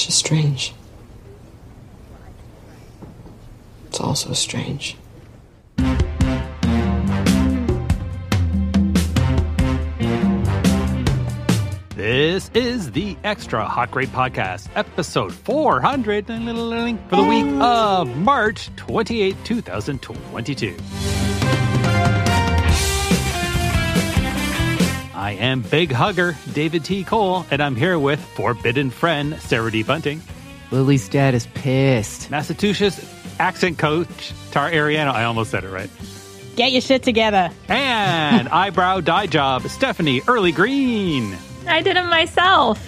just strange. It's also strange. This is the Extra Hot Great Podcast, episode 400 for the week of March 28, 2022. I am Big Hugger, David T. Cole, and I'm here with forbidden friend, Sarah D. Bunting. Lily's dad is pissed. Massachusetts accent coach, Tar Ariano. I almost said it right. Get your shit together. And eyebrow dye job, Stephanie Early Green. I did them myself.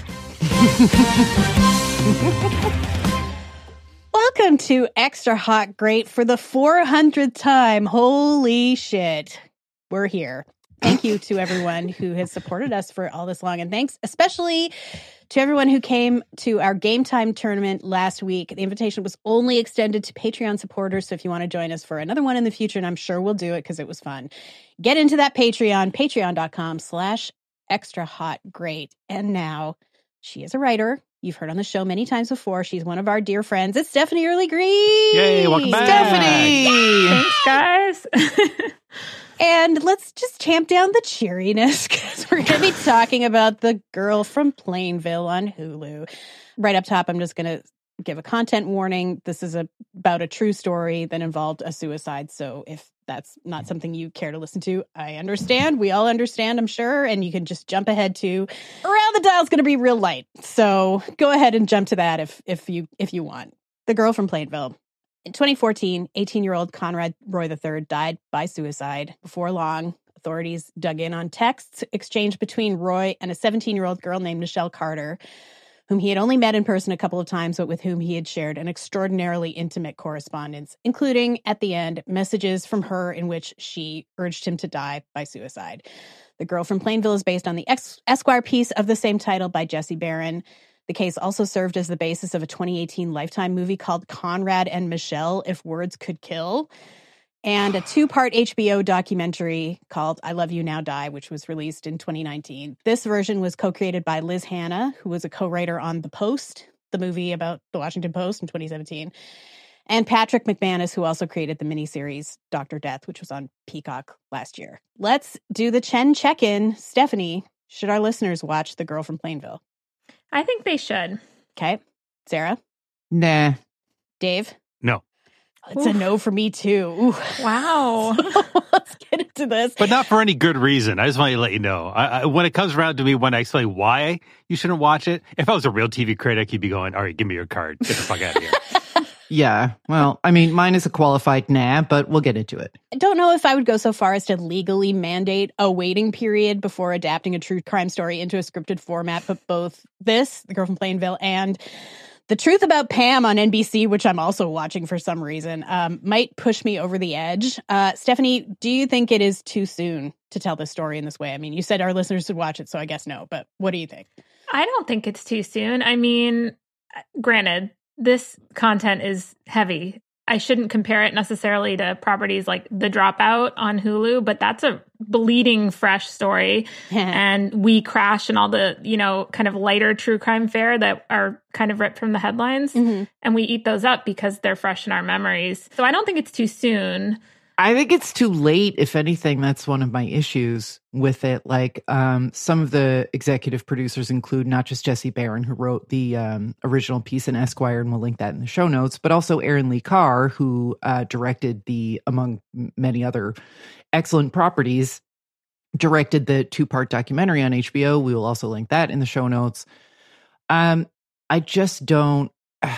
Welcome to Extra Hot Great for the 400th time. Holy shit. We're here. Thank you to everyone who has supported us for all this long. And thanks especially to everyone who came to our Game Time tournament last week. The invitation was only extended to Patreon supporters. So if you want to join us for another one in the future, and I'm sure we'll do it because it was fun, get into that Patreon, patreon.com/extra hot great. And now she is a writer. You've heard on the show many times before. She's one of our dear friends. It's Stephanie Early Green. Yay, welcome back. Stephanie! Thanks, guys. And let's just tamp down the cheeriness because we're going to be talking about The Girl from Plainville on Hulu. Right up top, I'm just going to give a content warning. This is about a true story that involved a suicide. So if that's not something you care to listen to, I understand. We all understand, I'm sure. And you can just jump ahead to Around the Dial's going to be real light. So go ahead and jump to that if you want. The Girl from Plainville. In 2014, 18-year-old Conrad Roy III died by suicide. Before long, authorities dug in on texts exchanged between Roy and a 17-year-old girl named Michelle Carter, whom he had only met in person a couple of times, but with whom he had shared an extraordinarily intimate correspondence, including, at the end, messages from her in which she urged him to die by suicide. The Girl from Plainville is based on the Esquire piece of the same title by Jesse Barron. The case also served as the basis of a 2018 Lifetime movie called Conrad and Michelle, If Words Could Kill, and a two-part HBO documentary called I Love You Now Die, which was released in 2019. This version was co-created by Liz Hanna, who was a co-writer on The Post, the movie about the Washington Post in 2017, and Patrick McManus, who also created the miniseries Dr. Death, which was on Peacock last year. Let's do the Chen check-in. Stephanie, should our listeners watch The Girl from Plainville? I think they should. Okay. Sarah? Nah. Dave? No. It's a no for me, too. Ooh. Wow. Let's get into this. But not for any good reason. I just want to let you know. I, when it comes around to me, when I explain why you shouldn't watch it, if I was a real TV critic, you'd be going, all right, give me your card. Get the fuck out of here. Yeah. Well, I mean, mine is a qualified nah, but we'll get into it. I don't know if I would go so far as to legally mandate a waiting period before adapting a true crime story into a scripted format, but both this, The Girl from Plainville, and The Truth About Pam on NBC, which I'm also watching for some reason, might push me over the edge. Stephanie, do you think it is too soon to tell this story in this way? I mean, you said our listeners should watch it, so I guess no, but what do you think? I don't think it's too soon. I mean, granted, this content is heavy. I shouldn't compare it necessarily to properties like The Dropout on Hulu, but that's a bleeding fresh story. And We Crash and all the, kind of lighter true crime fare that are kind of ripped from the headlines. Mm-hmm. And we eat those up because they're fresh in our memories. So I don't think it's too soon. I think it's too late. If anything, that's one of my issues with it. Like, some of the executive producers include not just Jesse Barron, who wrote the original piece in Esquire, and we'll link that in the show notes, but also Aaron Lee Carr, who directed among many other excellent properties, directed the two-part documentary on HBO. We will also link that in the show notes. I just don't...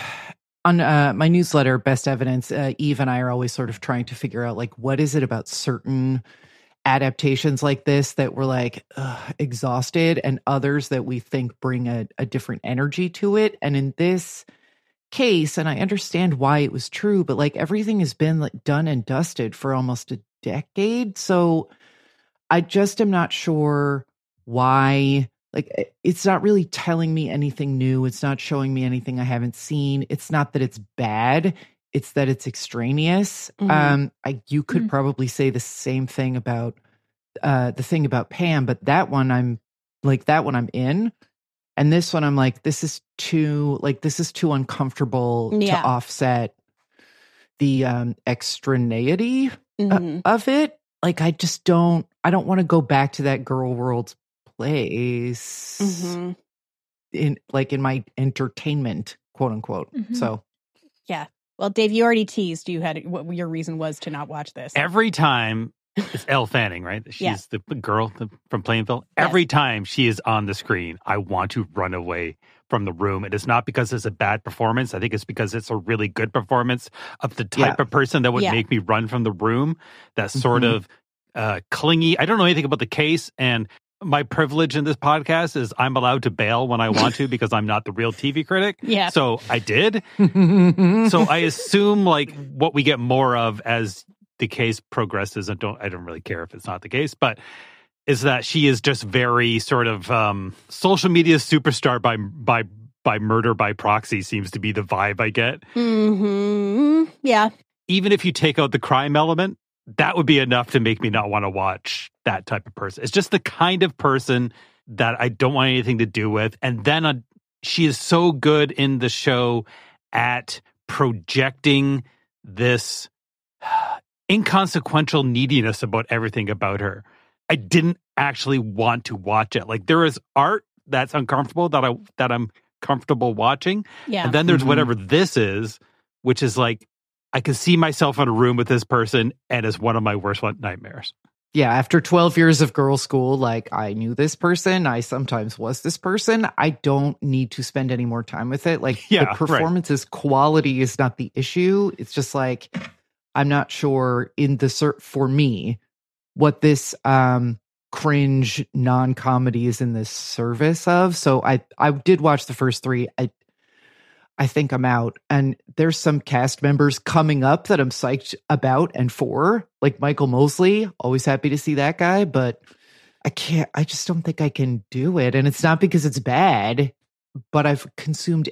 On my newsletter, Best Evidence, Eve and I are always sort of trying to figure out, like, what is it about certain adaptations like this that we're like exhausted, and others that we think bring a different energy to it. And in this case, and I understand why it was true, but like everything has been like done and dusted for almost a decade. So I just am not sure why. Like, it's not really telling me anything new. It's not showing me anything I haven't seen. It's not that it's bad. It's that it's extraneous. Mm-hmm. You could probably say the same thing about the thing about Pam, but that one I'm in. And this one, I'm like, this is too uncomfortable to offset the extraneity of it. Like, I don't want to go back to that girl world place in my entertainment, quote unquote. So, yeah. Well, Dave, you already teased what your reason was to not watch this. Every time, it's Elle Fanning, right? She's the girl from Plainville. Yes. Every time she is on the screen, I want to run away from the room. It is not because it's a bad performance. I think it's because it's a really good performance of the type of person that would make me run from the room. That sort of clingy. I don't know anything about the case, and my privilege in this podcast is I'm allowed to bail when I want to because I'm not the real TV critic. Yeah. So I did. So I assume like what we get more of as the case progresses, and I don't really care if it's not the case, but is that she is just very sort of social media superstar by murder by proxy seems to be the vibe I get. Yeah. Even if you take out the crime element, that would be enough to make me not want to watch that type of person. It's just the kind of person that I don't want anything to do with. And then she is so good in the show at projecting this inconsequential neediness about everything about her. I didn't actually want to watch it. Like, there is art that's uncomfortable that I'm comfortable watching. Yeah. And then there's whatever this is, which is like, I can see myself in a room with this person, and it's one of my worst nightmares. Yeah, after 12 years of girls' school, like, I knew this person. I sometimes was this person. I don't need to spend any more time with it. Like, the performance's quality is not the issue. It's just like, I'm not sure for me what this cringe non-comedy is in this service of. So I did watch the first 3. I think I'm out. And there's some cast members coming up that I'm psyched about and for, like Michael Mosley. Always happy to see that guy, but I just don't think I can do it. And it's not because it's bad, but I've consumed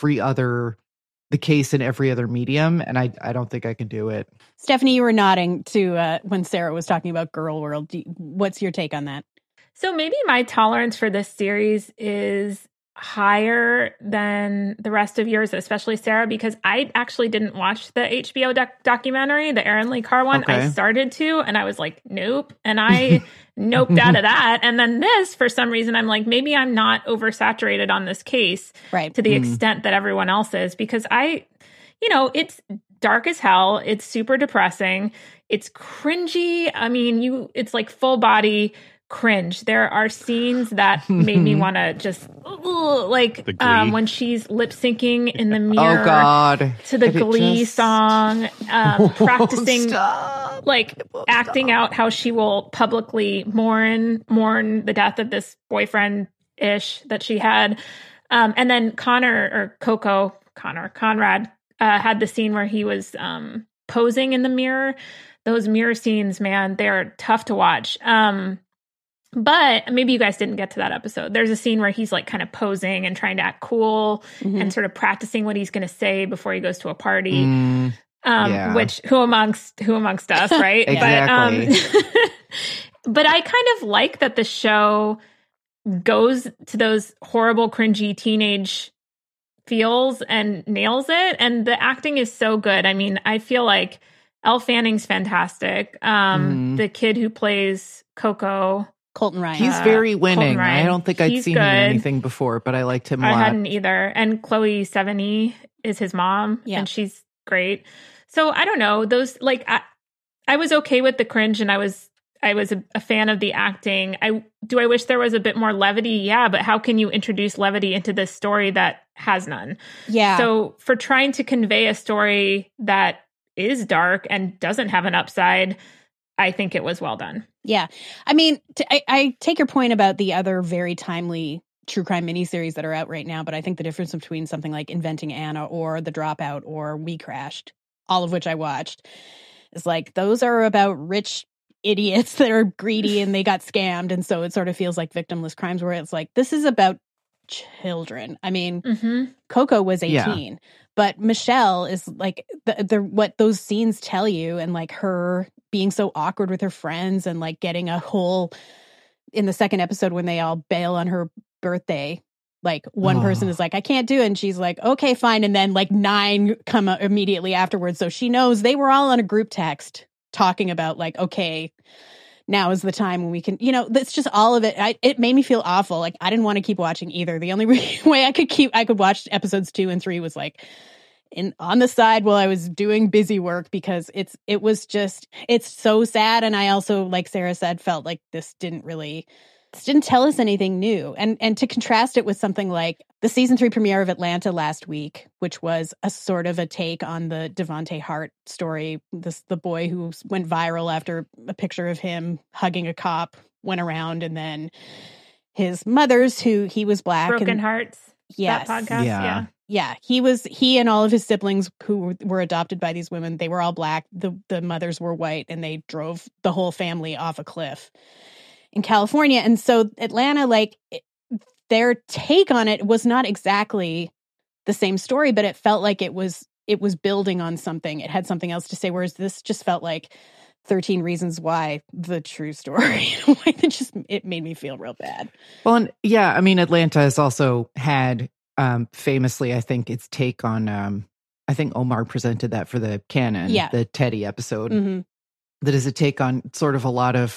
the case in every other medium, and I don't think I can do it. Stephanie, you were nodding to when Sarah was talking about Girl World. What's your take on that? So maybe my tolerance for this series is higher than the rest of yours, especially Sarah, because I actually didn't watch the HBO documentary, the Erin Lee Carr one. Okay. I started to, and I was like, nope. And I noped out of that. And then this, for some reason, I'm like, maybe I'm not oversaturated on this case to the extent that everyone else is, because it's dark as hell. It's super depressing. It's cringy. I mean, it's like full body cringe. There are scenes that made me want to just when she's lip syncing in the mirror to the Glee song, practicing acting out how she will publicly mourn the death of this boyfriend ish that she had. And then Conrad had the scene where he was posing in the mirror. Those mirror scenes, man, they're tough to watch. But maybe you guys didn't get to that episode. There's a scene where he's like kind of posing and trying to act cool and sort of practicing what he's going to say before he goes to a party. Which who amongst us, right? Exactly. But I kind of like that the show goes to those horrible, cringy teenage feels and nails it. And the acting is so good. I mean, I feel like Elle Fanning's fantastic. The kid who plays Coco, Colton Ryan. He's very winning. I don't think I'd seen him in anything before, but I liked him a lot. I hadn't either. And Chloe Sevigny is his mom, and she's great. So I don't know. Those I was okay with the cringe, and I was a fan of the acting. I wish there was a bit more levity? Yeah, but how can you introduce levity into this story that has none? Yeah. So for trying to convey a story that is dark and doesn't have an upside, I think it was well done. Yeah. I mean, I take your point about the other very timely true crime miniseries that are out right now, but I think the difference between something like Inventing Anna or The Dropout or We Crashed, all of which I watched, is like those are about rich idiots that are greedy and they got scammed, and so it sort of feels like victimless crimes, where it's like this is about children. I mean, Coco was 18, but Michelle is like the what those scenes tell you, and like her being so awkward with her friends and like getting a whole in the second episode when they all bail on her birthday Like one person is like, I can't do it. And she's like, okay, fine. And then like 9 come immediately afterwards. So she knows they were all on a group text talking about like, okay, now is the time when we can, that's just all of it. It made me feel awful. Like I didn't want to keep watching either. The only way I could watch episodes 2 and 3 was like on the side while I was doing busy work, because it's so sad. And I also, like Sarah said, felt like this didn't tell us anything new. And to contrast it with something like the season 3 premiere of Atlanta last week, which was a sort of a take on the Devontae Hart story, the boy who went viral after a picture of him hugging a cop went around, and then his mother's, who he was Black. Broken Hearts. Yes. That podcast. Yeah. He and all of his siblings who were adopted by these women, they were all Black. The mothers were white, and they drove the whole family off a cliff in California. And so Atlanta, like their take on it was not exactly the same story, but it felt like it was building on something. It had something else to say, whereas this just felt like 13 Reasons Why, the true story. It made me feel real bad. Well, and yeah, I mean, Atlanta has also had famously, I think, its take on, I think Omar presented that for the canon, the Teddy episode, that is a take on sort of a lot of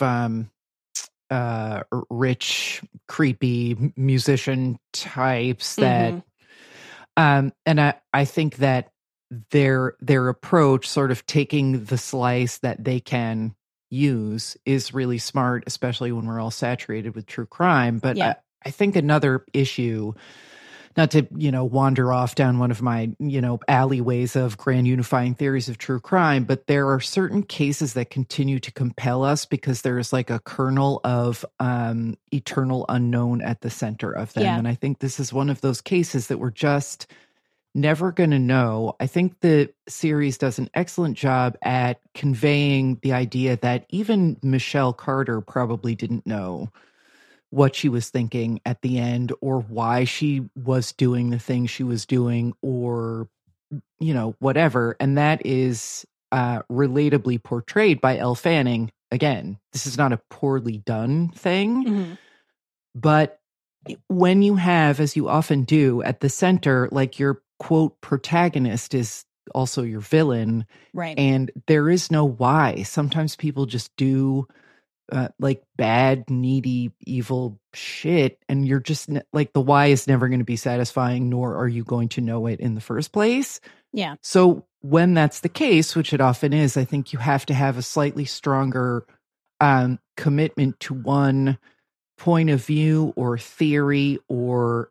rich, creepy musician types that, and I think that their approach, sort of taking the slice that they can use, is really smart, especially when we're all saturated with true crime. But I think another issue, not to, wander off down one of my, alleyways of grand unifying theories of true crime, but there are certain cases that continue to compel us because there's like a kernel of eternal unknown at the center of them. And I think this is one of those cases that we're just never going to know. I think the series does an excellent job at conveying the idea that even Michelle Carter probably didn't know what she was thinking at the end, or why she was doing the thing she was doing, or, whatever. And that is relatably portrayed by Elle Fanning. Again, this is not a poorly done thing, but when you have, as you often do, at the center, like your quote protagonist is also your villain, right? And there is no why. Sometimes people just do like bad, needy, evil shit, and you're just like, the why is never going to be satisfying, nor are you going to know it in the first place. Yeah. So when that's the case, which it often is, I think you have to have a slightly stronger commitment to one point of view or theory, or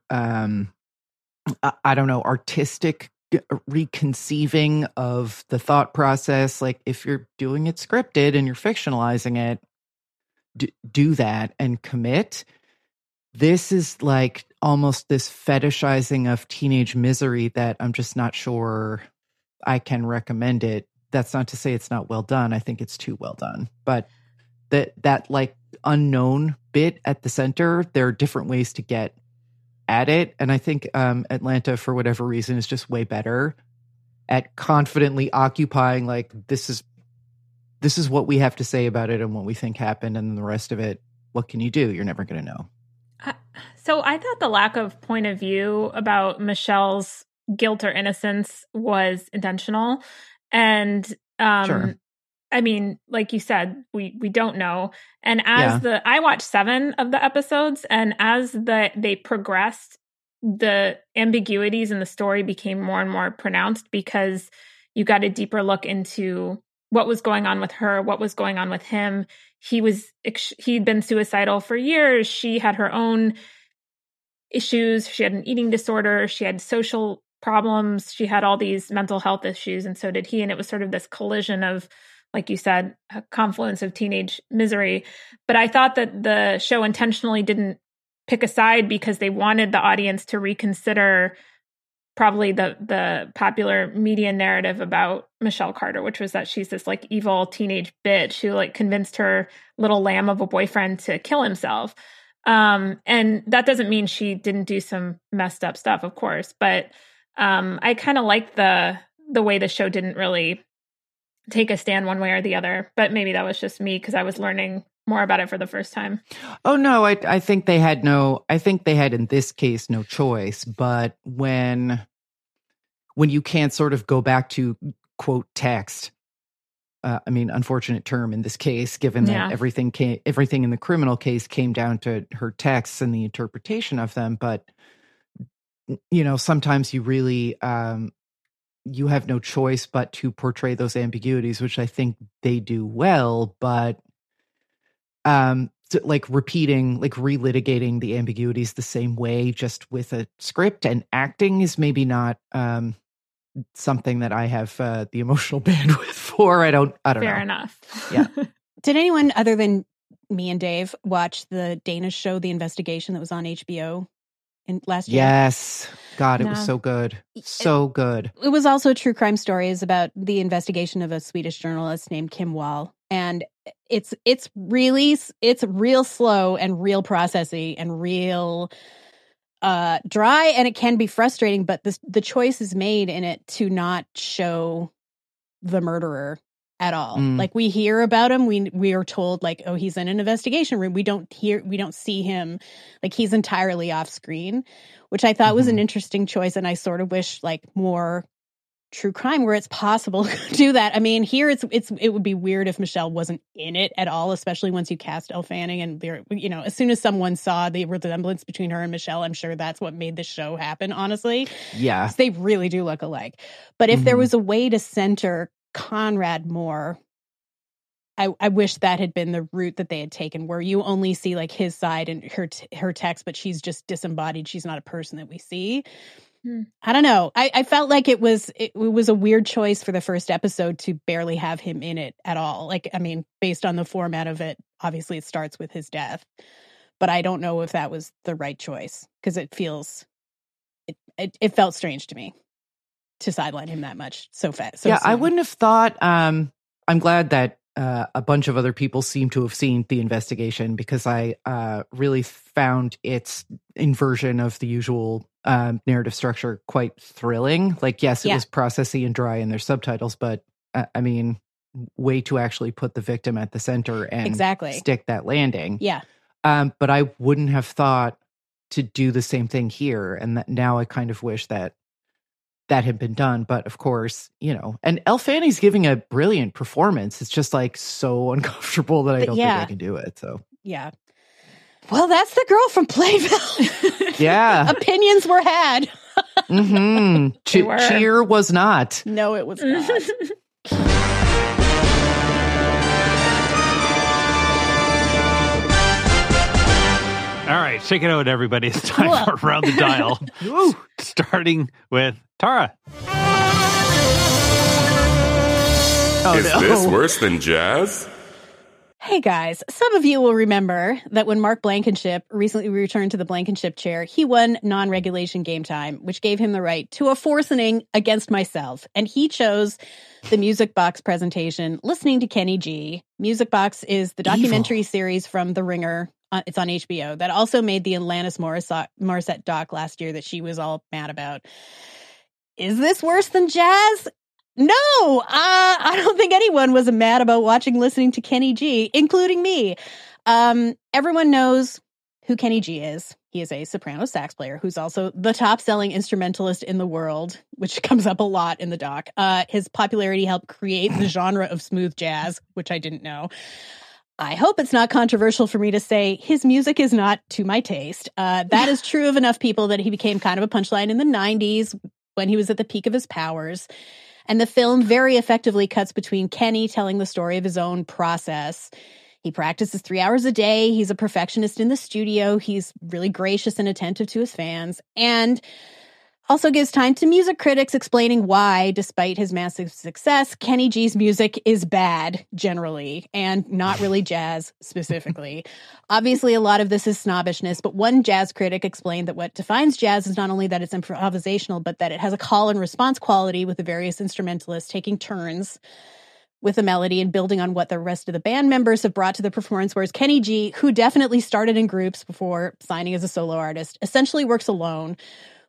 I don't know, artistic reconceiving of the thought process. Like if you're doing it scripted and you're fictionalizing it, do that and commit. This is like almost this fetishizing of teenage misery that I'm just not sure I can recommend it. That's not to say it's not well done. I think it's too well done. But that like unknown bit at the center, there are different ways to get at it. And I think Atlanta, for whatever reason, is just way better at confidently occupying like, this is what we have to say about it and what we think happened, and then the rest of it, what can you do? You're never going to know. So I thought the lack of point of view about Michelle's guilt or innocence was intentional. And Sure. I mean, like you said, we don't know. And as I watched 7 of the episodes, and as they progressed, the ambiguities in the story became more and more pronounced, because you got a deeper look into what was going on with her, what was going on with him. He'd been suicidal for years. She had her own issues. She had an eating disorder. She had social problems. She had all these mental health issues, and so did he. And it was sort of this collision of, like you said, a confluence of teenage misery. But I thought that the show intentionally didn't pick a side, because they wanted the audience to reconsider probably the popular media narrative about Michelle Carter, which was that she's this like evil teenage bitch who like convinced her little lamb of a boyfriend to kill himself. And that doesn't mean she didn't do some messed up stuff, of course. But I kind of like the way the show didn't really take a stand one way or the other. But maybe that was just me, because I was learning more about it for the first time? Oh no, I think they had in this case no choice. But when you can't sort of go back to quote text, unfortunate term in this case, given that everything in the criminal case came down to her texts and the interpretation of them. But sometimes you really you have no choice but to portray those ambiguities, which I think they do well. But relitigating the ambiguities the same way, just with a script and acting, is maybe not something that I have the emotional bandwidth for. I don't know. Fair enough. Yeah. Did anyone other than me and Dave watch the Danish show, The Investigation, that was on HBO last year? Yes. God, it was so good. So good. It was also a true crime story. It's about the investigation of a Swedish journalist named Kim Wall. And it's real slow and real processy and real dry, and it can be frustrating, but the choice is made in it to not show the murderer at all. Like, we hear about him, we are told, like, oh, he's in an investigation room. We don't see him, like, he's entirely off screen, which I thought was an interesting choice. And I sort of wish, like, more true crime where it's possible to do that. I mean, here it would be weird if Michelle wasn't in it at all, especially once you cast Elle Fanning, and as soon as someone saw the resemblance between her and Michelle, I'm sure that's what made the show happen, honestly. Yeah. They really do look alike. But if there was a way to center Conrad more, I wish that had been the route that they had taken, where you only see, like, his side and her text, but she's just disembodied. She's not a person that we see. I don't know. I felt like it was a weird choice for the first episode to barely have him in it at all. Like, I mean, based on the format of it, obviously it starts with his death, but I don't know if that was the right choice, because it felt strange to me to sideline him that much so fast. Yeah, soon. I wouldn't have thought. I'm glad that a bunch of other people seem to have seen The Investigation, because I really found its inversion of the usual narrative structure quite thrilling. Like, yes, it was processy and dry in their subtitles, but I mean, way to actually put the victim at the center and stick that landing. Yeah. But I wouldn't have thought to do the same thing here. And now I kind of wish that had been done. But of course, and Elle Fanning's giving a brilliant performance. It's just, like, so uncomfortable that I don't think I can do it. So yeah. Well, that's the girl from Plainville. Yeah. Opinions were had. Cheer was not. No, it was not. All right, shake it out, everybody. It's time for Around the Dial. Starting with Tara. Is this worse than jazz? Hey guys, some of you will remember that when Mark Blankenship recently returned to the Blankenship chair, he won non-regulation game time, which gave him the right to a fourth inning against myself. And he chose the Music Box presentation, Listening to Kenny G. Music Box is the documentary series from The Ringer. It's on HBO. That also made the Alanis Morissette doc last year that she was all mad about. Is this worse than jazz? No, I don't think anyone was mad about listening to Kenny G, including me. Everyone knows who Kenny G is. He is a soprano sax player who's also the top-selling instrumentalist in the world, which comes up a lot in the doc. His popularity helped create the genre of smooth jazz, which I didn't know. I hope it's not controversial for me to say his music is not to my taste. That is true of enough people that he became kind of a punchline in the 90s when he was at the peak of his powers. And the film very effectively cuts between Kenny telling the story of his own process. He practices 3 hours a day. He's a perfectionist in the studio. He's really gracious and attentive to his fans. And also gives time to music critics explaining why, despite his massive success, Kenny G's music is bad, generally, and not really jazz, specifically. Obviously, a lot of this is snobbishness, but one jazz critic explained that what defines jazz is not only that it's improvisational, but that it has a call and response quality with the various instrumentalists taking turns with the melody and building on what the rest of the band members have brought to the performance, whereas Kenny G, who definitely started in groups before signing as a solo artist, essentially works alone,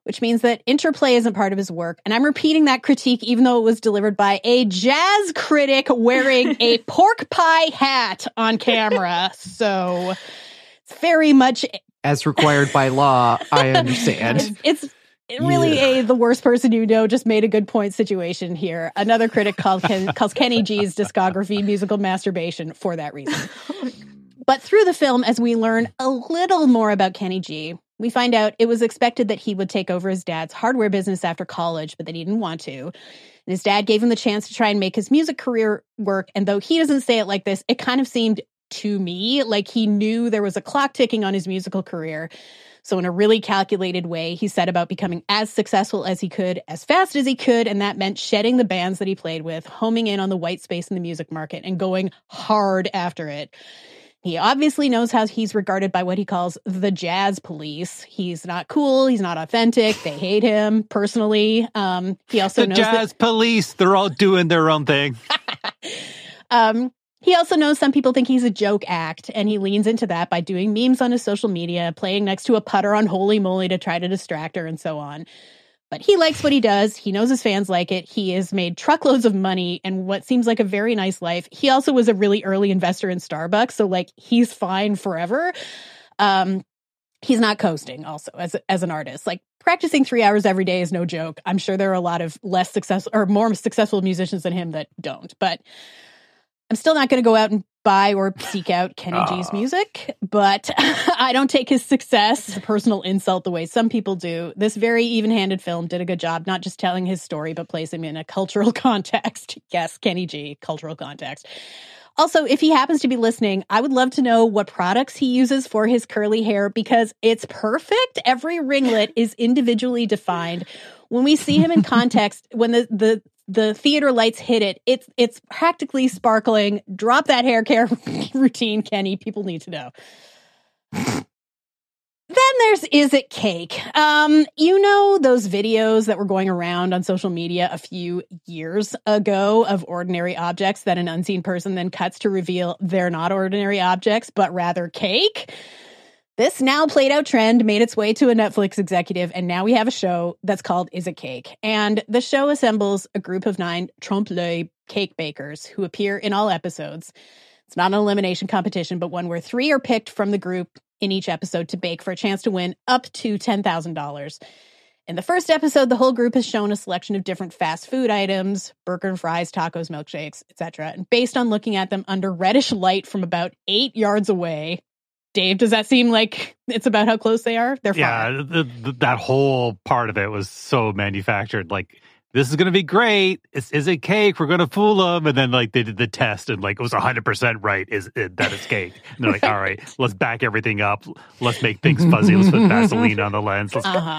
which means that interplay isn't part of his work. And I'm repeating that critique even though it was delivered by a jazz critic wearing a pork pie hat on camera. So it's very much... As required by law, I understand. It's really the worst person you know just made a good point situation here. Another critic calls Kenny G's discography musical masturbation for that reason. But through the film, as we learn a little more about Kenny G, we find out it was expected that he would take over his dad's hardware business after college, but that he didn't want to. And his dad gave him the chance to try and make his music career work. And though he doesn't say it like this, it kind of seemed to me like he knew there was a clock ticking on his musical career. So in a really calculated way, he set about becoming as successful as he could, as fast as he could, and that meant shedding the bands that he played with, homing in on the white space in the music market, and going hard after it. He obviously knows how he's regarded by what he calls the jazz police. He's not cool. He's not authentic. They hate him personally. He also knows the jazz police. They're all doing their own thing. He also knows some people think he's a joke act, and he leans into that by doing memes on his social media, playing next to a putter on Holy Moly to try to distract her, and so on. But he likes what he does. He knows his fans like it. He has made truckloads of money and what seems like a very nice life. He also was a really early investor in Starbucks, so like he's fine forever. He's not coasting also as an artist. Like practicing 3 hours every day is no joke. I'm sure there are a lot of less successful or more successful musicians than him that don't, but I'm still not going to go out and buy or seek out Kenny G's music, but I don't take his success as a personal insult the way some people do. This very even-handed film did a good job, not just telling his story, but placing him in a cultural context. Yes, Kenny G, cultural context. Also, if he happens to be listening, I would love to know what products he uses for his curly hair because it's perfect. Every ringlet is individually defined. When we see him in context, when the theater lights hit it, it's practically sparkling. Drop that hair care routine, Kenny. People need to know. Then there's Is It Cake? You know those videos that were going around on social media a few years ago of ordinary objects that an unseen person then cuts to reveal they're not ordinary objects, but rather cake? This now played out trend made its way to a Netflix executive, and now we have a show that's called Is It Cake? And the show assembles a group of 9 trompe-l'oeil cake bakers who appear in all episodes. It's not an elimination competition, but one where 3 are picked from the group in each episode to bake for a chance to win up to $10,000. In the first episode, the whole group is shown a selection of different fast food items, burger and fries, tacos, milkshakes, etc. And based on looking at them under reddish light from about 8 yards away, Dave, does that seem like it's about how close they are? They're far. Yeah, that whole part of it was so manufactured. Like, this is going to be great. Is it cake? We're going to fool them. And then, like, they did the test and, like, it was 100% right that it's cake. And they're like, all right, let's back everything up. Let's make things fuzzy. Let's put Vaseline on the lens.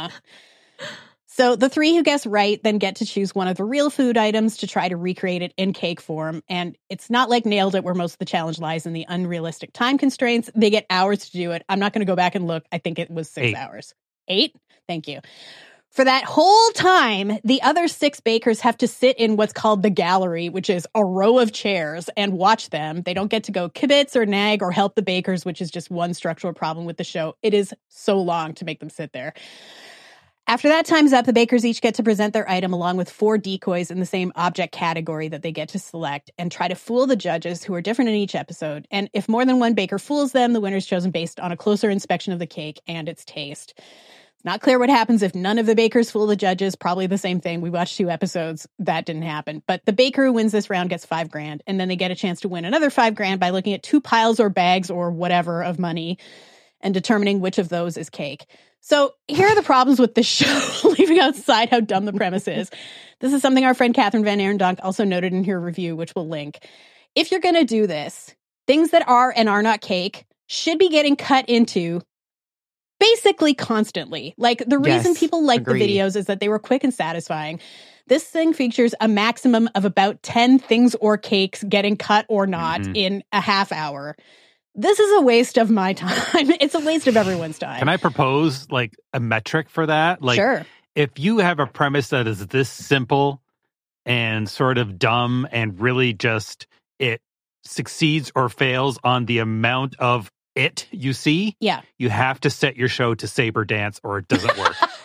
So the 3 who guess right then get to choose one of the real food items to try to recreate it in cake form. And it's not like Nailed It, where most of the challenge lies in the unrealistic time constraints. They get hours to do it. I'm not going to go back and look. I think it was 6 hours. 8? Thank you. For that whole time, the other 6 bakers have to sit in what's called the gallery, which is a row of chairs, and watch them. They don't get to go kibitz or nag or help the bakers, which is just one structural problem with the show. It is so long to make them sit there. After that time's up, the bakers each get to present their item along with 4 decoys in the same object category that they get to select and try to fool the judges, who are different in each episode. And if more than one baker fools them, the winner is chosen based on a closer inspection of the cake and its taste. It's not clear what happens if none of the bakers fool the judges. Probably the same thing. We watched 2 episodes. That didn't happen. But the baker who wins this round gets $5,000, and then they get a chance to win another $5,000 by looking at 2 piles or bags or whatever of money and determining which of those is cake. So here are the problems with this show, leaving outside how dumb the premise is. This is something our friend Catherine Van Arendonk also noted in her review, which we'll link. If you're going to do this, things that are and are not cake should be getting cut into basically constantly. Like, the reason people like the videos is that they were quick and satisfying. This thing features a maximum of about 10 things or cakes getting cut or not in a half hour. This is a waste of my time. It's a waste of everyone's time. Can I propose, like, a metric for that? Like, sure. If you have a premise that is this simple and sort of dumb and really just it succeeds or fails on the amount of it you see, you have to set your show to Saber Dance or it doesn't work.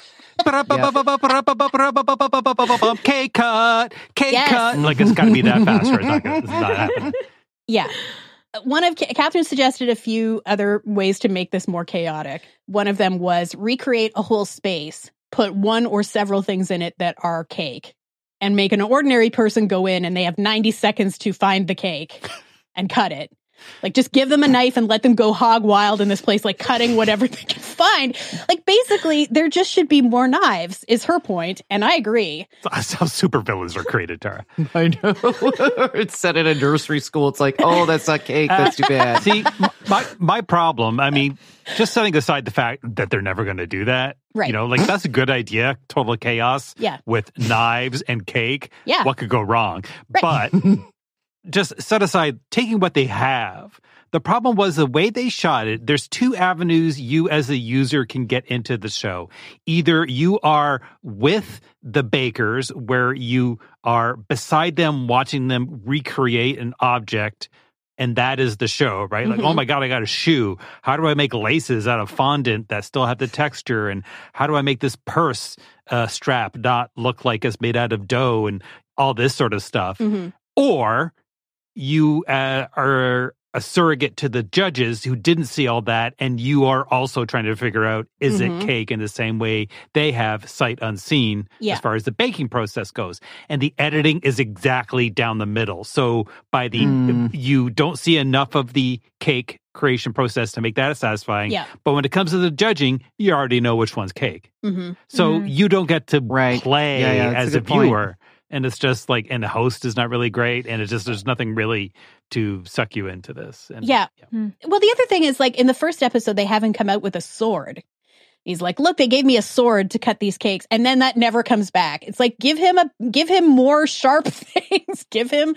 K-cut. Yes. Like, it's got to be that fast or it's not happening. Yeah. One of Catherine suggested a few other ways to make this more chaotic. One of them was recreate a whole space, put one or several things in it that are cake, and make an ordinary person go in and they have 90 seconds to find the cake and cut it. Like, just give them a knife and let them go hog wild in this place, like cutting whatever they can find. Like, basically, there just should be more knives, is her point, and I agree. That's how supervillains are created, Tara. I know. It's set in a nursery school. It's like, oh, that's not cake. That's too bad. See, my problem, I mean, just setting aside the fact that they're never going to do that. Right. You know, like, that's a good idea. Total chaos. Yeah. With knives and cake. Yeah. What could go wrong? Right. But just set aside taking what they have. The problem was the way they shot it. There's two avenues you as a user can get into the show. Either you are with the bakers where you are beside them watching them recreate an object, and that is the show, right? Like, oh my God, I got a shoe. How do I make laces out of fondant that still have the texture? And how do I make this purse strap not look like it's made out of dough and all this sort of stuff? Or you are a surrogate to the judges who didn't see all that, and you are also trying to figure out, is it cake in the same way they have sight unseen as far as the baking process goes. And the editing is exactly down the middle. So by the you don't see enough of the cake creation process to make that satisfying. Yeah. But when it comes to the judging, you already know which one's cake. So you don't get to play as a viewer. And it's just like, and the host is not really great. And it's just, there's nothing really to suck you into this. And, Well, the other thing is, like, in the first episode, they haven't come out with a sword. He's like, look, they gave me a sword to cut these cakes. And then that never comes back. It's like, give him more sharp things. Give him,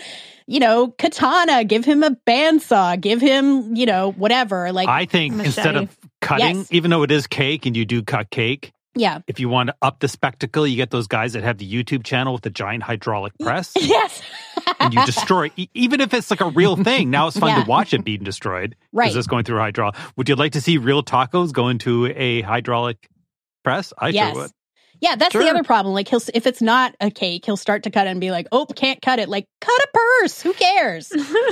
katana, give him a bandsaw, give him, whatever. Like, I think machete. Instead of cutting, even though it is cake and you do cut cake, if you want to up the spectacle, you get those guys that have the YouTube channel with the giant hydraulic press. Yes. And you destroy, even if it's like a real thing. Now it's fun to watch it being destroyed. Right. Because it's going through a hydraulic. Would you like to see real tacos go into a hydraulic press? I sure would. Yeah, that's the other problem. Like, if it's not a cake, he'll start to cut it and be like, oh, can't cut it. Like, cut a purse. Who cares?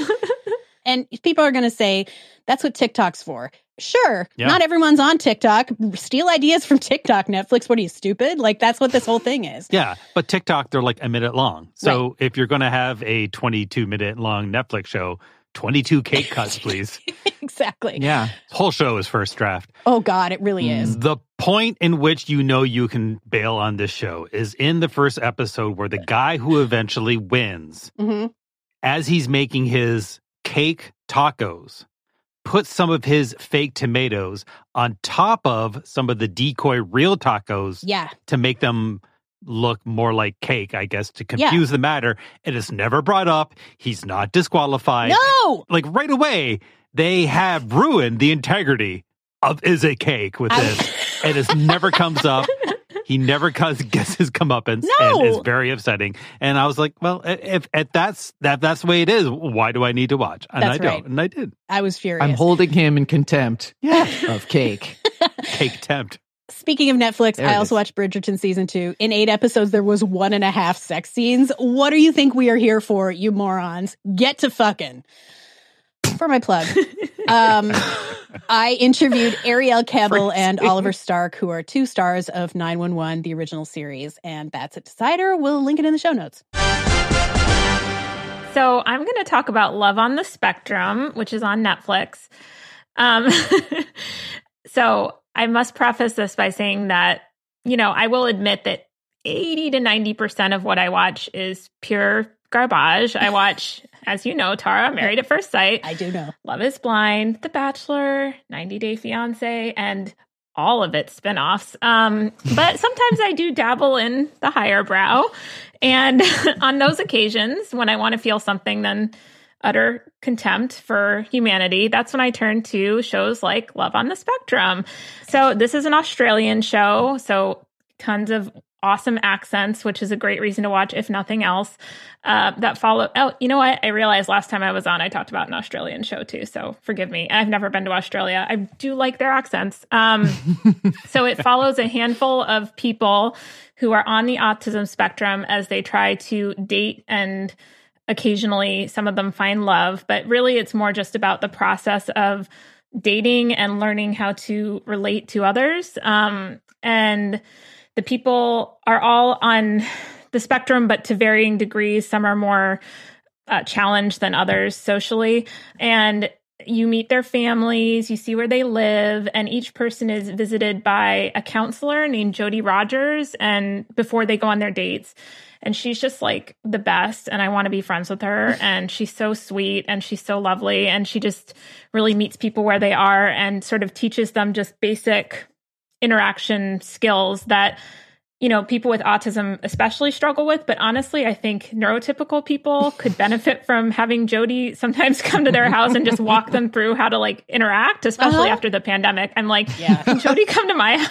And people are going to say, that's what TikTok's for. Sure, not everyone's on TikTok. Steal ideas from TikTok, Netflix. What are you, stupid? Like, that's what this whole thing is. Yeah, but TikTok, they're like a minute long. So if you're going to have a 22-minute long Netflix show, 22 cake cuts, please. Exactly. Yeah. The whole show is first draft. Oh, God, it really is. The point in which you know you can bail on this show is in the first episode where the guy who eventually wins, as he's making his cake tacos, put some of his fake tomatoes on top of some of the decoy real tacos to make them look more like cake, I guess, to confuse the matter. And it's never brought up. He's not disqualified. No! Like, right away, they have ruined the integrity of Is It Cake with this. And it never comes up. He never gets his comeuppance, and it's very upsetting. And I was like, well, if that's the way it is, why do I need to watch? And I don't. And I did. I was furious. I'm holding him in contempt of cake. Cake tempt. Speaking of Netflix, I also watched Bridgerton season 2. In 8 episodes, there was 1.5 sex scenes. What do you think we are here for, you morons? Get to fucking. For my plug. I interviewed Ariel Campbell and Oliver Stark, who are 2 stars of 911, the original series, and that's at Decider. We'll link it in the show notes. So I'm going to talk about Love on the Spectrum, which is on Netflix. So I must preface this by saying that, I will admit that 80 to 90% of what I watch is pure garbage. I watch, as you know, Tara, Married at First Sight. I do know. Love is Blind, The Bachelor, 90 Day Fiancé, and all of its spinoffs. But sometimes I do dabble in the higher brow. And on those occasions, when I want to feel something than utter contempt for humanity, that's when I turn to shows like Love on the Spectrum. So this is an Australian show. So tons of awesome accents, which is a great reason to watch, if nothing else. That follow. Oh, you know what? I realized last time I was on, I talked about an Australian show too. So forgive me. I've never been to Australia. I do like their accents. So it follows a handful of people who are on the autism spectrum as they try to date, and occasionally some of them find love. But really, it's more just about the process of dating and learning how to relate to others. And the people are all on the spectrum, but to varying degrees. Some are more challenged than others socially. And you meet their families, you see where they live, and each person is visited by a counselor named Jody Rogers, and before they go on their dates. And she's just like the best, and I want to be friends with her. And she's so sweet, and she's so lovely, and she just really meets people where they are and sort of teaches them just basic interaction skills that, you know, people with autism especially struggle with. But honestly, I think neurotypical people could benefit from having Jody sometimes come to their house and just walk them through how to like interact, especially after the pandemic. I'm like, can Jody come to my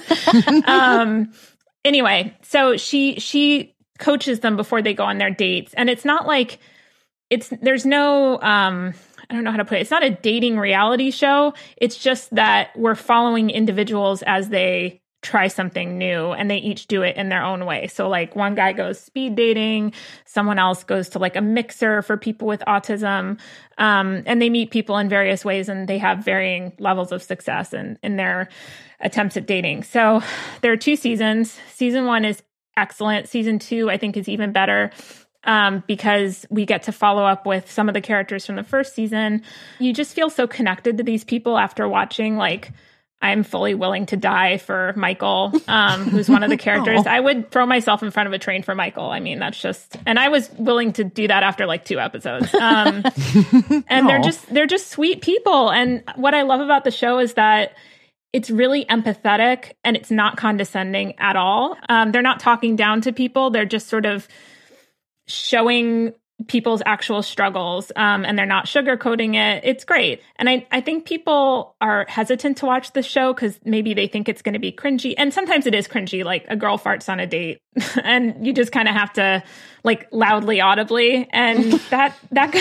house? Anyway, so she coaches them before they go on their dates. And it's not like there's no, I don't know how to put it. It's not a dating reality show. It's just that we're following individuals as they try something new, and they each do it in their own way. So like one guy goes speed dating, someone else goes to like a mixer for people with autism. And they meet people in various ways, and they have varying levels of success in their attempts at dating. So there are 2 seasons. Season 1 is excellent. Season 2, I think, is even better. Because we get to follow up with some of the characters from the first season. You just feel so connected to these people after watching. Like, I'm fully willing to die for Michael, who's one of the characters. I would throw myself in front of a train for Michael. I mean, that's just, and I was willing to do that after like 2 episodes. And they're just sweet people. And what I love about the show is that it's really empathetic, and it's not condescending at all. They're not talking down to people. They're just sort of showing people's actual struggles, and they're not sugarcoating it. It's great. And I think people are hesitant to watch the show because maybe they think it's going to be cringy. And sometimes it is cringy, like a girl farts on a date and you just kind of have to like loudly, audibly. And that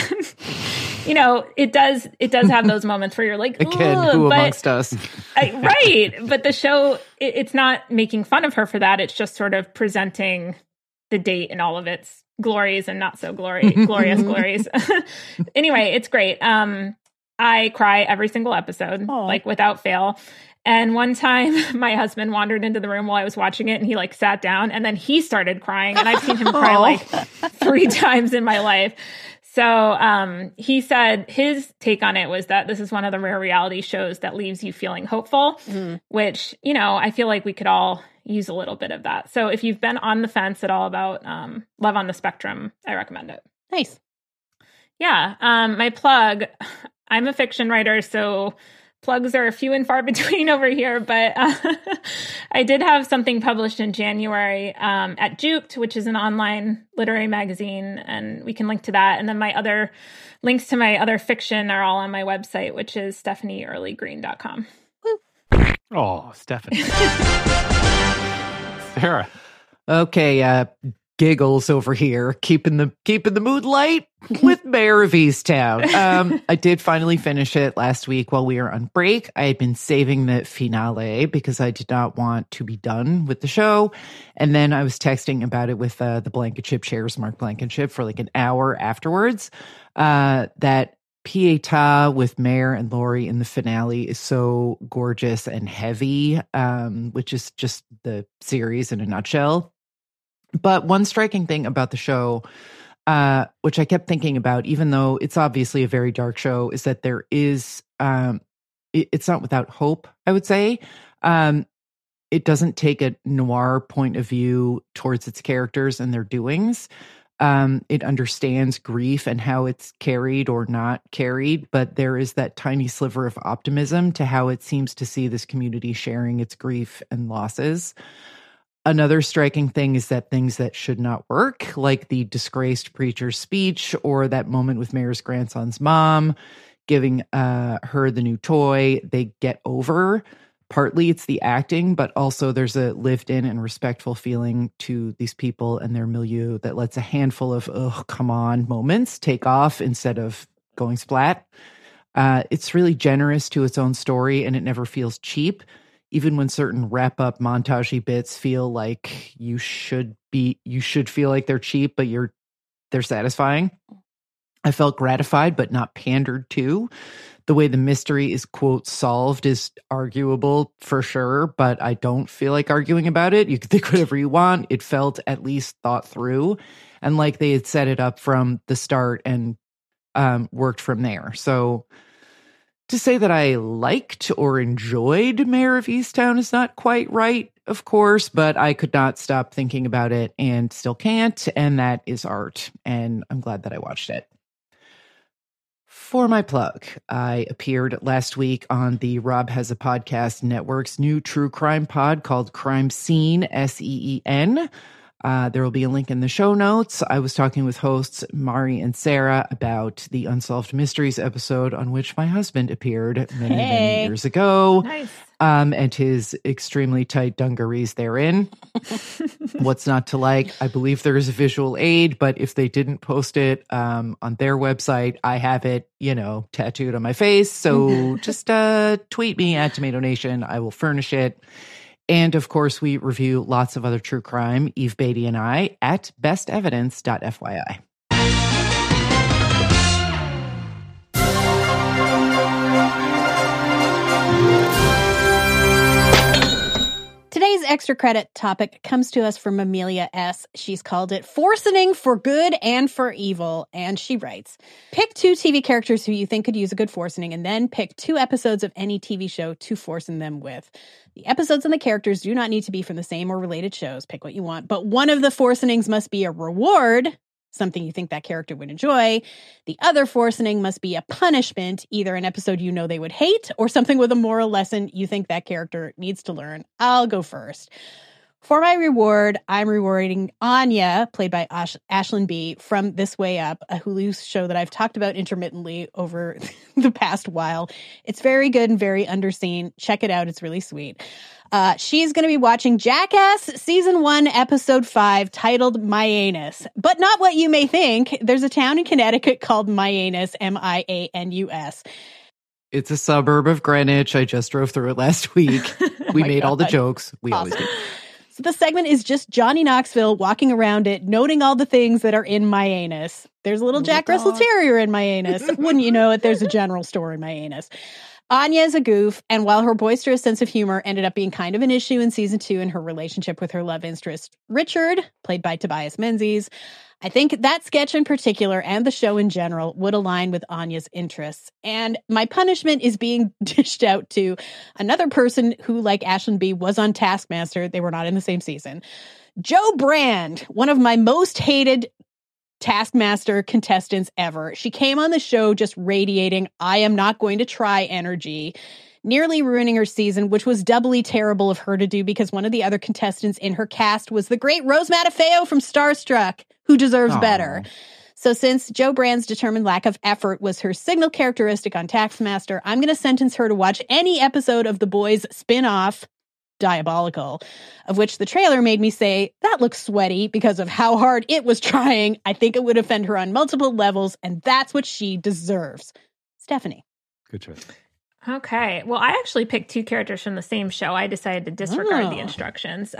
you know, it does have those moments where you're like, again, who amongst us? Right. But the show, it's not making fun of her for that. It's just sort of presenting the date and all of its glories and not so glorious glories. Anyway, it's great. I cry every single episode, like without fail. And one time my husband wandered into the room while I was watching it, and he like sat down, and then he started crying, and I've seen him cry like 3 times in my life. So he said his take on it was that this is one of the rare reality shows that leaves you feeling hopeful, which, you know, I feel like we could all use a little bit of that. So if you've been on the fence at all about Love on the Spectrum, I recommend it. Nice. Yeah. My plug, I'm a fiction writer, so plugs are few and far between over here, but I did have something published in January at Juked, which is an online literary magazine, and we can link to that. And then my other links to my other fiction are all on my website, which is stephanieearlygreen.com. Oh, Stephanie. Sarah. Okay, Giggles over here, keeping the mood light with Mare of Easttown. I did finally finish it last week while we were on break. I had been saving the finale because I did not want to be done with the show. And then I was texting about it with the Blankenship shares, Mark Blankenship, for like an hour afterwards. That Pietà with Mare and Laurie in the finale is so gorgeous and heavy, which is just the series in a nutshell. But one striking thing about the show, which I kept thinking about, even though it's obviously a very dark show, is that there is, it's not without hope, I would say. It doesn't take a noir point of view towards its characters and their doings. It understands grief and how it's carried or not carried, but there is that tiny sliver of optimism to how it seems to see this community sharing its grief and losses. Another striking thing is that things that should not work, like the disgraced preacher's speech or that moment with Mare's grandson's mom giving her the new toy, they get over. partly it's the acting, but also there's a lived in and respectful feeling to these people and their milieu that lets a handful of, oh, come on moments take off instead of going splat. It's really generous to its own story, and it never feels cheap, even when certain wrap-up montage-y bits feel like you should feel like they're cheap, but they're satisfying. I felt gratified, but not pandered to. The way the mystery is, quote, solved is arguable for sure, but I don't feel like arguing about it. You can think whatever you want. It felt at least thought through and like they had set it up from the start and worked from there. So to say that I liked or enjoyed Mayor of Easttown is not quite right, of course, but I could not stop thinking about it and still can't, and that is art, and I'm glad that I watched it. For my plug, I appeared last week on the Rob Has a Podcast Network's new true crime pod called Crime Scene, SEEN. There will be a link in the show notes. I was talking with hosts Mari and Sarah about the Unsolved Mysteries episode on which my husband appeared many years ago. Nice. And his extremely tight dungarees therein. What's not to like? I believe there is a visual aid, but if they didn't post it on their website, I have it, tattooed on my face. So just tweet me at Tomato Nation. I will furnish it. And of course, we review lots of other true crime, Eve Beatty and I, at bestevidence.fyi. Today's extra credit topic comes to us from Amelia S. She's called it Forcening for Good and for Evil. And she writes, pick 2 TV characters who you think could use a good forcening, and then pick 2 episodes of any TV show to forcen them with. The episodes and the characters do not need to be from the same or related shows. Pick what you want. But one of the forcenings must be a reward, something you think that character would enjoy. The other forcening must be a punishment, either an episode you know they would hate or something with a moral lesson you think that character needs to learn. I'll go first. For my reward, I'm rewarding Anya, played by Ashlyn B, from This Way Up, a Hulu show that I've talked about intermittently over the past while. It's very good and very underseen. Check it out. It's really sweet. She's going to be watching Jackass Season 1, Episode 5, titled Mianus. But not what you may think. There's a town in Connecticut called Mianus, Mianus. It's a suburb of Greenwich. I just drove through it last week. We made all the jokes. We always do. So the segment is just Johnny Knoxville walking around it, noting all the things that are in my anus. There's a little Jack Russell Terrier in my anus. Wouldn't you know it? There's a general store in my anus. Anya is a goof, and while her boisterous sense of humor ended up being kind of an issue in season 2 in her relationship with her love interest, Richard, played by Tobias Menzies, I think that sketch in particular and the show in general would align with Anya's interests. And my punishment is being dished out to another person who, like Ashlyn B, was on Taskmaster. They were not in the same season. Jo Brand, one of my most hated Taskmaster contestants ever. She came on the show just radiating, I am not going to try energy, nearly ruining her season, which was doubly terrible of her to do because one of the other contestants in her cast was the great Rose Matafeo from Starstruck, who deserves better. So since Jo Brand's determined lack of effort was her signal characteristic on Taskmaster, I'm going to sentence her to watch any episode of The Boys spin-off, Diabolical, of which the trailer made me say, that looks sweaty because of how hard it was trying. I think it would offend her on multiple levels, and that's what she deserves. Stephanie. Good choice. Okay. Well, I actually picked 2 characters from the same show. I decided to disregard the instructions.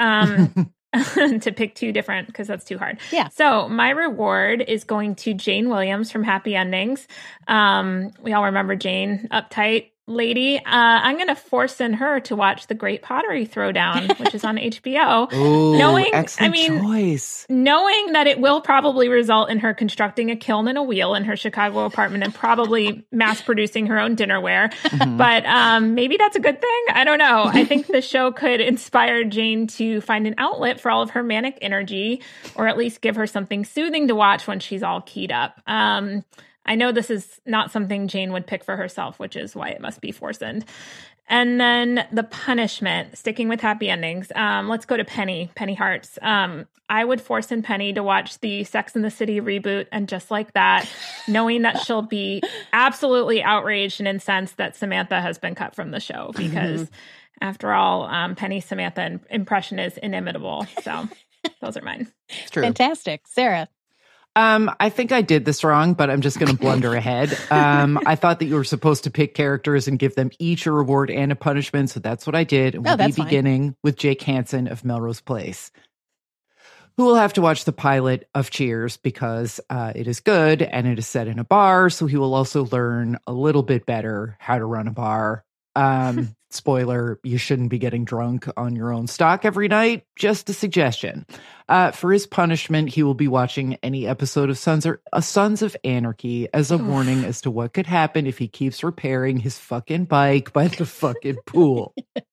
To pick 2 different, because that's too hard. Yeah. So my reward is going to Jane Williams from Happy Endings. We all remember Jane, uptight lady. I'm going to forcen her to watch The Great Pottery Throwdown, which is on HBO. Ooh, excellent choice. Knowing that it will probably result in her constructing a kiln and a wheel in her Chicago apartment and probably mass producing her own dinnerware. Mm-hmm. But maybe that's a good thing. I don't know. I think the show could inspire Jane to find an outlet for all of her manic energy, or at least give her something soothing to watch when she's all keyed up. I know this is not something Jane would pick for herself, which is why it must be forcened. And then the punishment, sticking with Happy Endings. Let's go to Penny Hartz. I would forcen Penny to watch the Sex and the City reboot, and just like that, knowing that she'll be absolutely outraged and incensed that Samantha has been cut from the show, because After all, Penny Samantha impression is inimitable. So those are mine. It's true. Fantastic. Sarah? I think I did this wrong, but I'm just going to blunder ahead. I thought that you were supposed to pick characters and give them each a reward and a punishment, so that's what I did. And we'll be beginning with Jake Hansen of Melrose Place, who will have to watch the pilot of Cheers because it is good and it is set in a bar, so he will also learn a little bit better how to run a bar. Spoiler, you shouldn't be getting drunk on your own stock every night. Just a suggestion. For his punishment, he will be watching any episode of Sons of Anarchy as a warning as to what could happen if he keeps repairing his fucking bike by the fucking pool.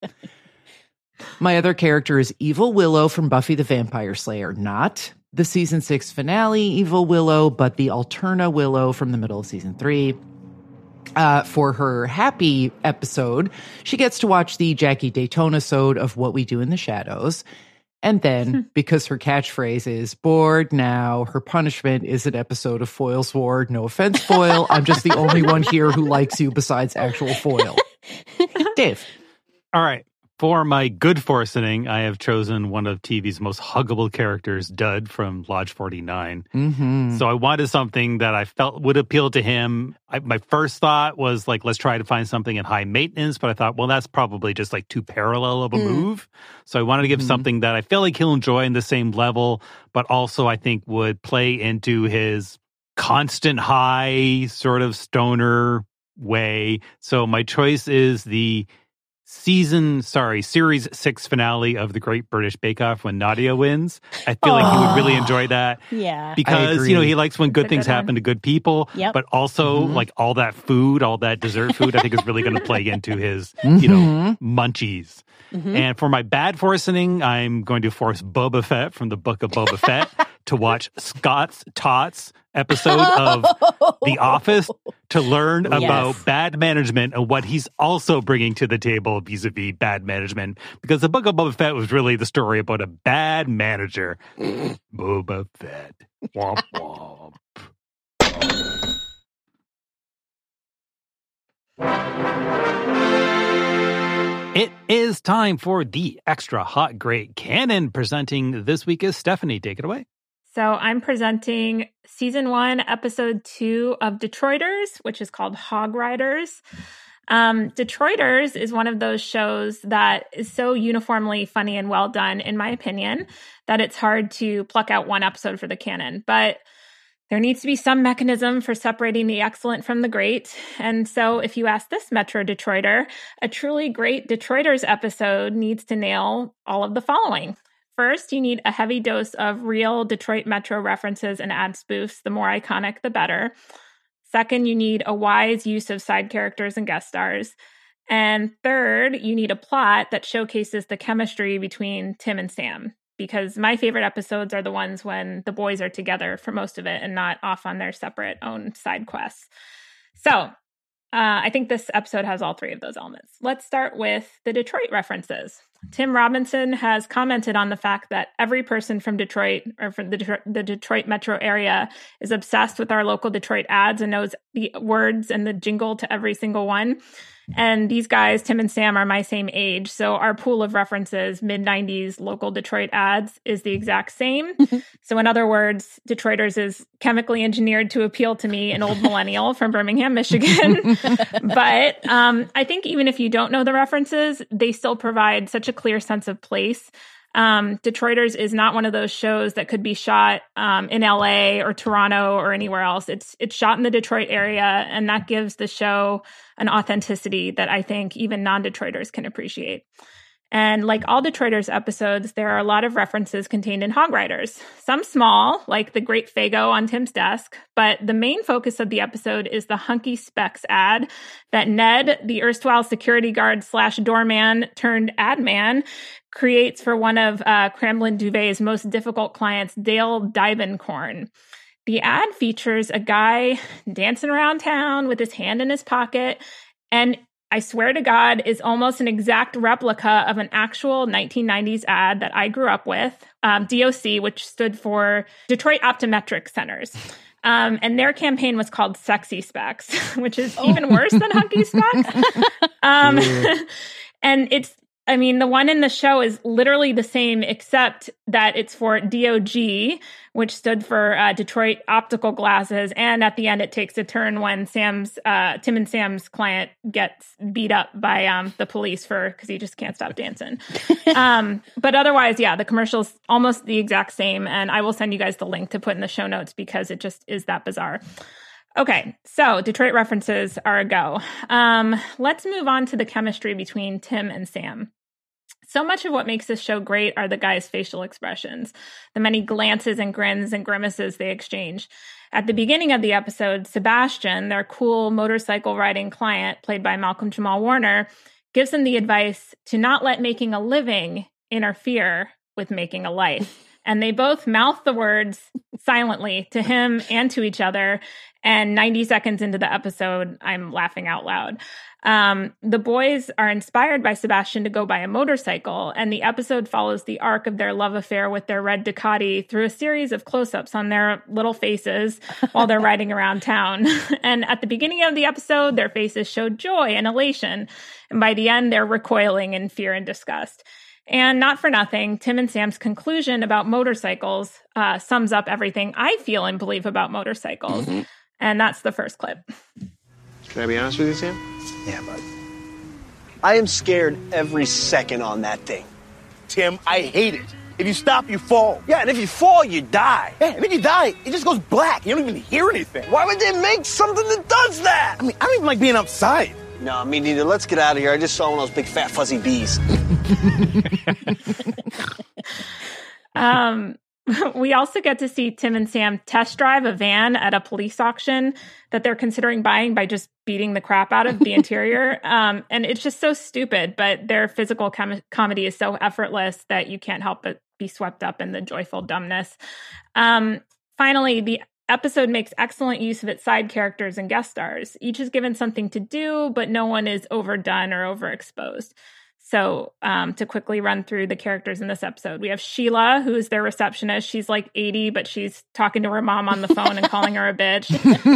My other character is Evil Willow from Buffy the Vampire Slayer, not the season 6 finale Evil Willow, but the Alterna Willow from the middle of season 3. For her happy episode, she gets to watch the Jackie Daytona-sode of What We Do in the Shadows. And then, because her catchphrase is bored now, her punishment is an episode of Foyle's Ward. No offense, Foyle. I'm just the only one here who likes you besides actual Foyle. Dave. All right. For my good forcing, I have chosen one of TV's most huggable characters, Dud from Lodge 49. Mm-hmm. So I wanted something that I felt would appeal to him. My first thought was like, let's try to find something in high maintenance, but I thought, well, that's probably just like too parallel of a move. So I wanted to give something that I feel like he'll enjoy in the same level, but also I think would play into his constant high sort of stoner way. So my choice is the series 6 finale of the Great British Bake Off when Nadia wins. I feel like he would really enjoy that. Yeah. Because, he likes when good things happen to good people, but also like all that food, all that dessert food, I think is really going to play into his, munchies. Mm-hmm. And for my bad forcing, I'm going to force Boba Fett from the Book of Boba Fett to watch Scott's Tots episode of The Office to learn about bad management and what he's also bringing to the table vis-a-vis bad management. Because the Book of Boba Fett was really the story about a bad manager. Boba Fett. Womp womp. It is time for the Extra Hot Great Canon. Presenting this week is Stephanie. Take it away. So I'm presenting season 1, episode 2 of Detroiters, which is called Hog Riders. Detroiters is one of those shows that is so uniformly funny and well done, in my opinion, that it's hard to pluck out one episode for the canon. But there needs to be some mechanism for separating the excellent from the great. And so if you ask this Metro Detroiter, a truly great Detroiters episode needs to nail all of the following. First, you need a heavy dose of real Detroit Metro references and ad spoofs. The more iconic, the better. Second, you need a wise use of side characters and guest stars. And third, you need a plot that showcases the chemistry between Tim and Sam. Because my favorite episodes are the ones when the boys are together for most of it and not off on their separate own side quests. So I think this episode has all three of those elements. Let's start with the Detroit references. Tim Robinson has commented on the fact that every person from Detroit or from the Detroit metro area is obsessed with our local Detroit ads and knows the words and the jingle to every single one. And these guys, Tim and Sam, are my same age. So our pool of references, mid-90s local Detroit ads, is the exact same. So in other words, Detroiters is chemically engineered to appeal to me, an old millennial from Birmingham, Michigan. But I think even if you don't know the references, they still provide such a clear sense of place. Detroiters is not one of those shows that could be shot in LA or Toronto or anywhere else. It's shot in the Detroit area, and that gives the show an authenticity that I think even non-Detroiters can appreciate. And like all Detroiters episodes, there are a lot of references contained in Hog Riders. Some small, like the Great Fago on Tim's desk, but the main focus of the episode is the Hunky Specs ad that Ned, the erstwhile security guard / doorman turned ad man, creates for one of Cramlin Duvet's most difficult clients, Dale Diebenkorn. The ad features a guy dancing around town with his hand in his pocket, and I swear to God, is almost an exact replica of an actual 1990s ad that I grew up with, DOC, which stood for Detroit Optometric Centers. And their campaign was called Sexy Specs, which is even worse than Hunky Specs. And I mean, the one in the show is literally the same, except that it's for DOG, which stood for Detroit Optical Glasses. And at the end, it takes a turn when Tim and Sam's client gets beat up by the police because he just can't stop dancing. But otherwise, yeah, the commercial's almost the exact same. And I will send you guys the link to put in the show notes because it just is that bizarre. Okay, so Detroit references are a go. Let's move on to the chemistry between Tim and Sam. So much of what makes this show great are the guys' facial expressions, the many glances and grins and grimaces they exchange. At the beginning of the episode, Sebastian, their cool motorcycle riding client, played by Malcolm Jamal Warner, gives them the advice to not let making a living interfere with making a life. And they both mouth the words silently to him and to each other. And 90 seconds into the episode, I'm laughing out loud. The boys are inspired by Sebastian to go buy a motorcycle, and the episode follows the arc of their love affair with their red Ducati through a series of close-ups on their little faces while they're riding around town. And at the beginning of the episode, their faces show joy and elation. And by the end, they're recoiling in fear and disgust. And not for nothing, Tim and Sam's conclusion about motorcycles sums up everything I feel and believe about motorcycles. Mm-hmm. And that's the first clip. Can I be honest with you, Sam? Yeah, bud. I am scared every second on that thing. Tim, I hate it. If you stop, you fall. Yeah, and if you fall, you die. Yeah, and if you die, it just goes black. You don't even hear anything. Why would they make something that does that? I mean, I don't even like being outside. No, me neither. Let's get out of here. I just saw one of those big, fat, fuzzy bees. We also get to see Tim and Sam test drive a van at a police auction that they're considering buying by just beating the crap out of the interior. And it's just so stupid, but their physical comedy is so effortless that you can't help but be swept up in the joyful dumbness. Finally, the episode makes excellent use of its side characters and guest stars. Each is given something to do, but no one is overdone or overexposed. So to quickly run through the characters in this episode, we have Sheila, who is their receptionist. She's like 80, but she's talking to her mom on the phone and calling her a bitch.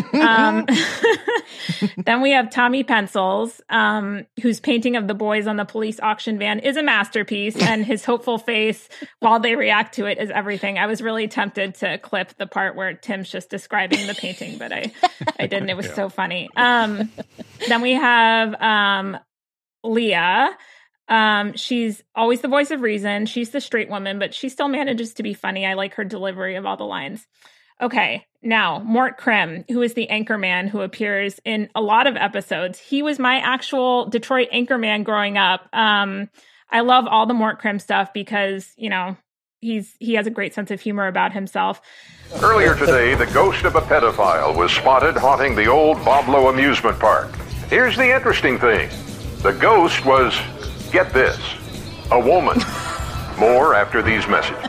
Then we have Tommy Pencils, whose painting of the boys on the police auction van is a masterpiece, and his hopeful face while they react to it is everything. I was really tempted to clip the part where Tim's just describing the painting, but I didn't. It was so funny. Then we have Leah. She's always the voice of reason. She's the straight woman, but she still manages to be funny. I like her delivery of all the lines. Okay, now Mort Krim, who is the anchorman who appears in a lot of episodes. He was my actual Detroit anchorman growing up. I love all the Mort Krim stuff because, you know, he has a great sense of humor about himself. Earlier today, the ghost of a pedophile was spotted haunting the old Boblo amusement park. Here's the interesting thing. The ghost was, get this, a woman. More after these messages.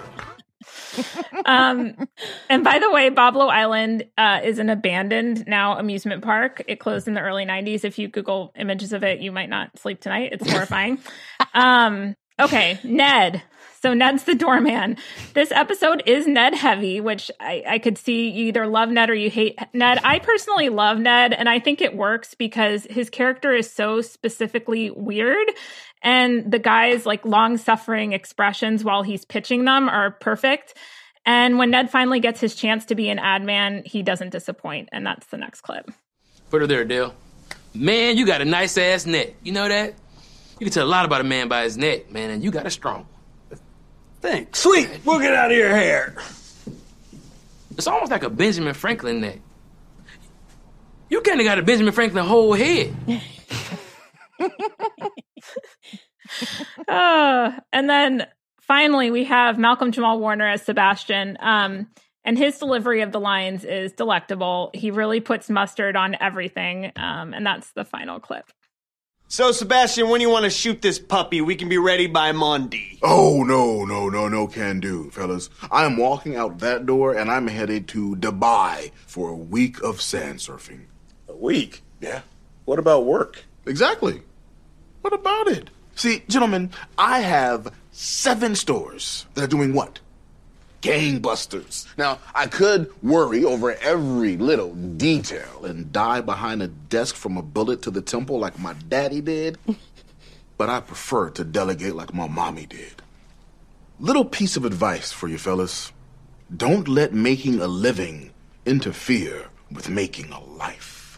And by the way, Boblo Island is an abandoned now amusement park. It closed in the early 90s. If you Google images of it, you might not sleep tonight. It's horrifying. Okay, Ned. So Ned's the doorman. This episode is Ned heavy, which I could see you either love Ned or you hate Ned. I personally love Ned, and I think it works because his character is so specifically weird, and the guy's like long-suffering expressions while he's pitching them are perfect. And when Ned finally gets his chance to be an ad man, he doesn't disappoint, and that's the next clip. Put her there, Dale. Man, you got a nice-ass neck. You know that? You can tell a lot about a man by his neck, man, and you got a strong one. Thanks. Sweet. We'll get out of your hair. It's almost like a Benjamin Franklin neck. You kind of got a Benjamin Franklin whole head. And then finally, we have Malcolm Jamal Warner as Sebastian. And his delivery of the lines is delectable. He really puts mustard on everything. And that's the final clip. So, Sebastian, when you want to shoot this puppy, we can be ready by Monday. Oh, no, can do, fellas. I am walking out that door, and I'm headed to Dubai for a week of sand surfing. A week? Yeah. What about work? Exactly. What about it? See, gentlemen, I have 7 stores that are doing what? Gangbusters. Now, I could worry over every little detail and die behind a desk from a bullet to the temple like my daddy did. but I prefer to delegate like my mommy did. Little piece of advice for you fellas. Don't let making a living interfere with making a life.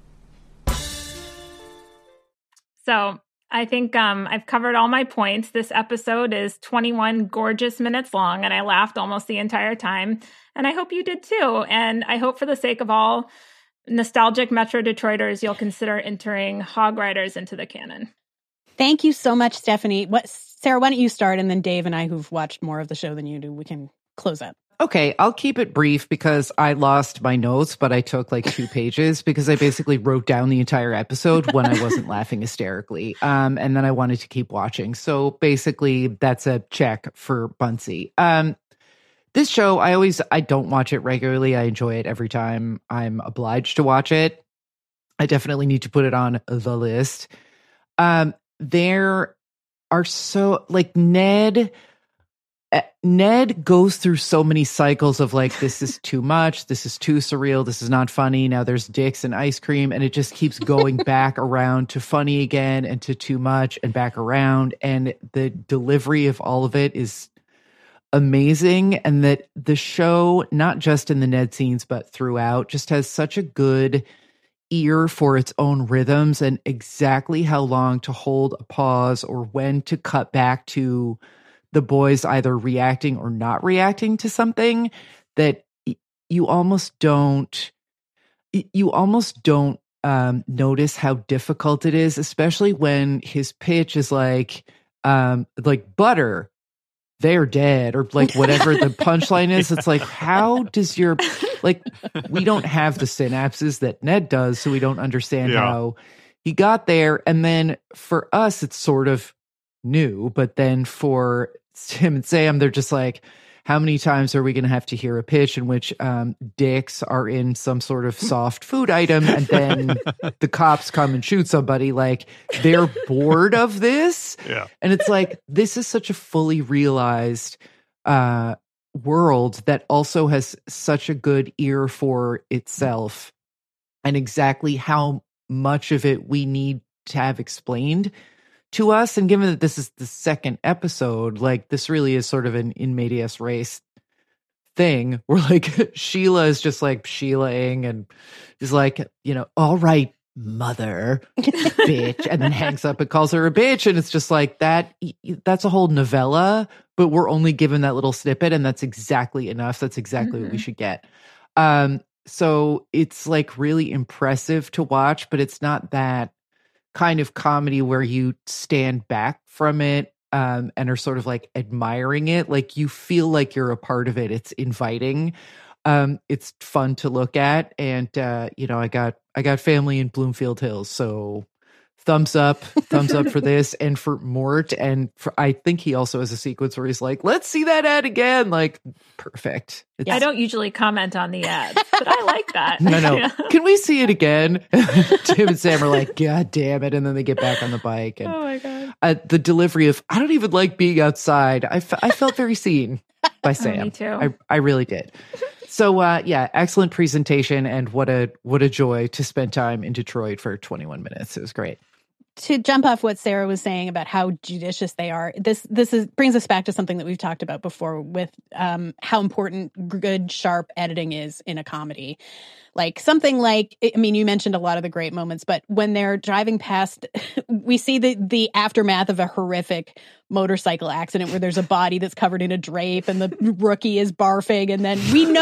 So I think I've covered all my points. This episode is 21 gorgeous minutes long, and I laughed almost the entire time. And I hope you did too. And I hope for the sake of all nostalgic Metro Detroiters, you'll consider entering Hog Riders into the canon. Thank you so much, Stephanie. Sarah, why don't you start, and then Dave and I, who've watched more of the show than you do, we can close up. Okay, I'll keep it brief because I lost my notes, but I took like 2 pages because I basically wrote down the entire episode when I wasn't laughing hysterically. And then I wanted to keep watching. So basically that's a check for Bunsey. This show, I don't watch it regularly. I enjoy it every time I'm obliged to watch it. I definitely need to put it on the list. There are so like Ned goes through so many cycles of like, this is too much, this is too surreal, this is not funny, now there's dicks and ice cream, and it just keeps going back around to funny again and to too much and back around, and the delivery of all of it is amazing, and that the show, not just in the Ned scenes but throughout, just has such a good ear for its own rhythms and exactly how long to hold a pause or when to cut back to the boys either reacting or not reacting to something, that you almost don't notice how difficult it is, especially when his pitch is like butter, they're dead, or like whatever the punchline is. It's like, how does your, like, we don't have the synapses that Ned does, so we don't understand how he got there. And then for us, it's sort of new, but then for Tim and Sam, they're just like, how many times are we going to have to hear a pitch in which dicks are in some sort of soft food item, and then the cops come and shoot somebody? Like, they're bored of this. Yeah. And it's like, this is such a fully realized world that also has such a good ear for itself, and exactly how much of it we need to have explained to us. And given that this is the second episode, like, this really is sort of an in medias res thing where like Sheila is just like Sheila-ing and is like, all right, mother, bitch, and then hangs up and calls her a bitch. And it's just like that's a whole novella, but we're only given that little snippet, and that's exactly enough. That's exactly what we should get. So it's like really impressive to watch, but it's not that kind of comedy where you stand back from it and are sort of like admiring it. Like, you feel like you're a part of it. It's inviting. It's fun to look at. And, I got family in Bloomfield Hills, so thumbs up for this and for Mort. And I think he also has a sequence where he's like, let's see that ad again. Like, perfect. I don't usually comment on the ads, but I like that. No. Yeah. Can we see it again? Tim and Sam are like, God damn it. And then they get back on the bike. And, oh my God. The delivery of, I don't even like being outside. I felt very seen by Sam. Me too. I really did. So excellent presentation, and what a joy to spend time in Detroit for 21 minutes. It was great. To jump off what Sarah was saying about how judicious they are, this brings us back to something that we've talked about before with how important good, sharp editing is in a comedy. Like something like, I mean, you mentioned a lot of the great moments, but when they're driving past, we see the aftermath of a horrific motorcycle accident where there's a body that's covered in a drape and the rookie is barfing. And then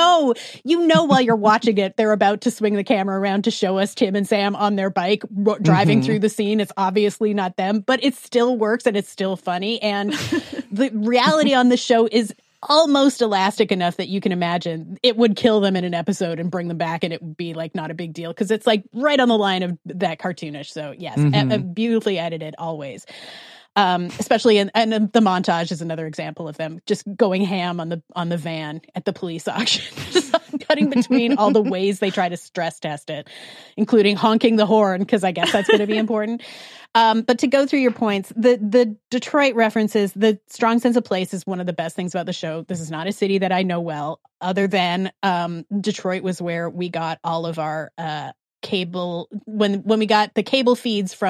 while you're watching it, they're about to swing the camera around to show us Tim and Sam on their bike driving through the scene. It's obviously not them, but it still works and it's still funny. And the reality on the show is almost elastic enough that you can imagine it would kill them in an episode and bring them back, and it would be like not a big deal because it's like right on the line of that cartoonish. So yes, beautifully edited always. Especially and the montage is another example of them just going ham on the van at the police auction, just cutting between all the ways they try to stress test it, including honking the horn, because I guess that's going to be important. But to go through your points, the Detroit references, the strong sense of place is one of the best things about the show. This is not a city that I know well, other than Detroit was where we got all of our cable, when we got the cable feeds from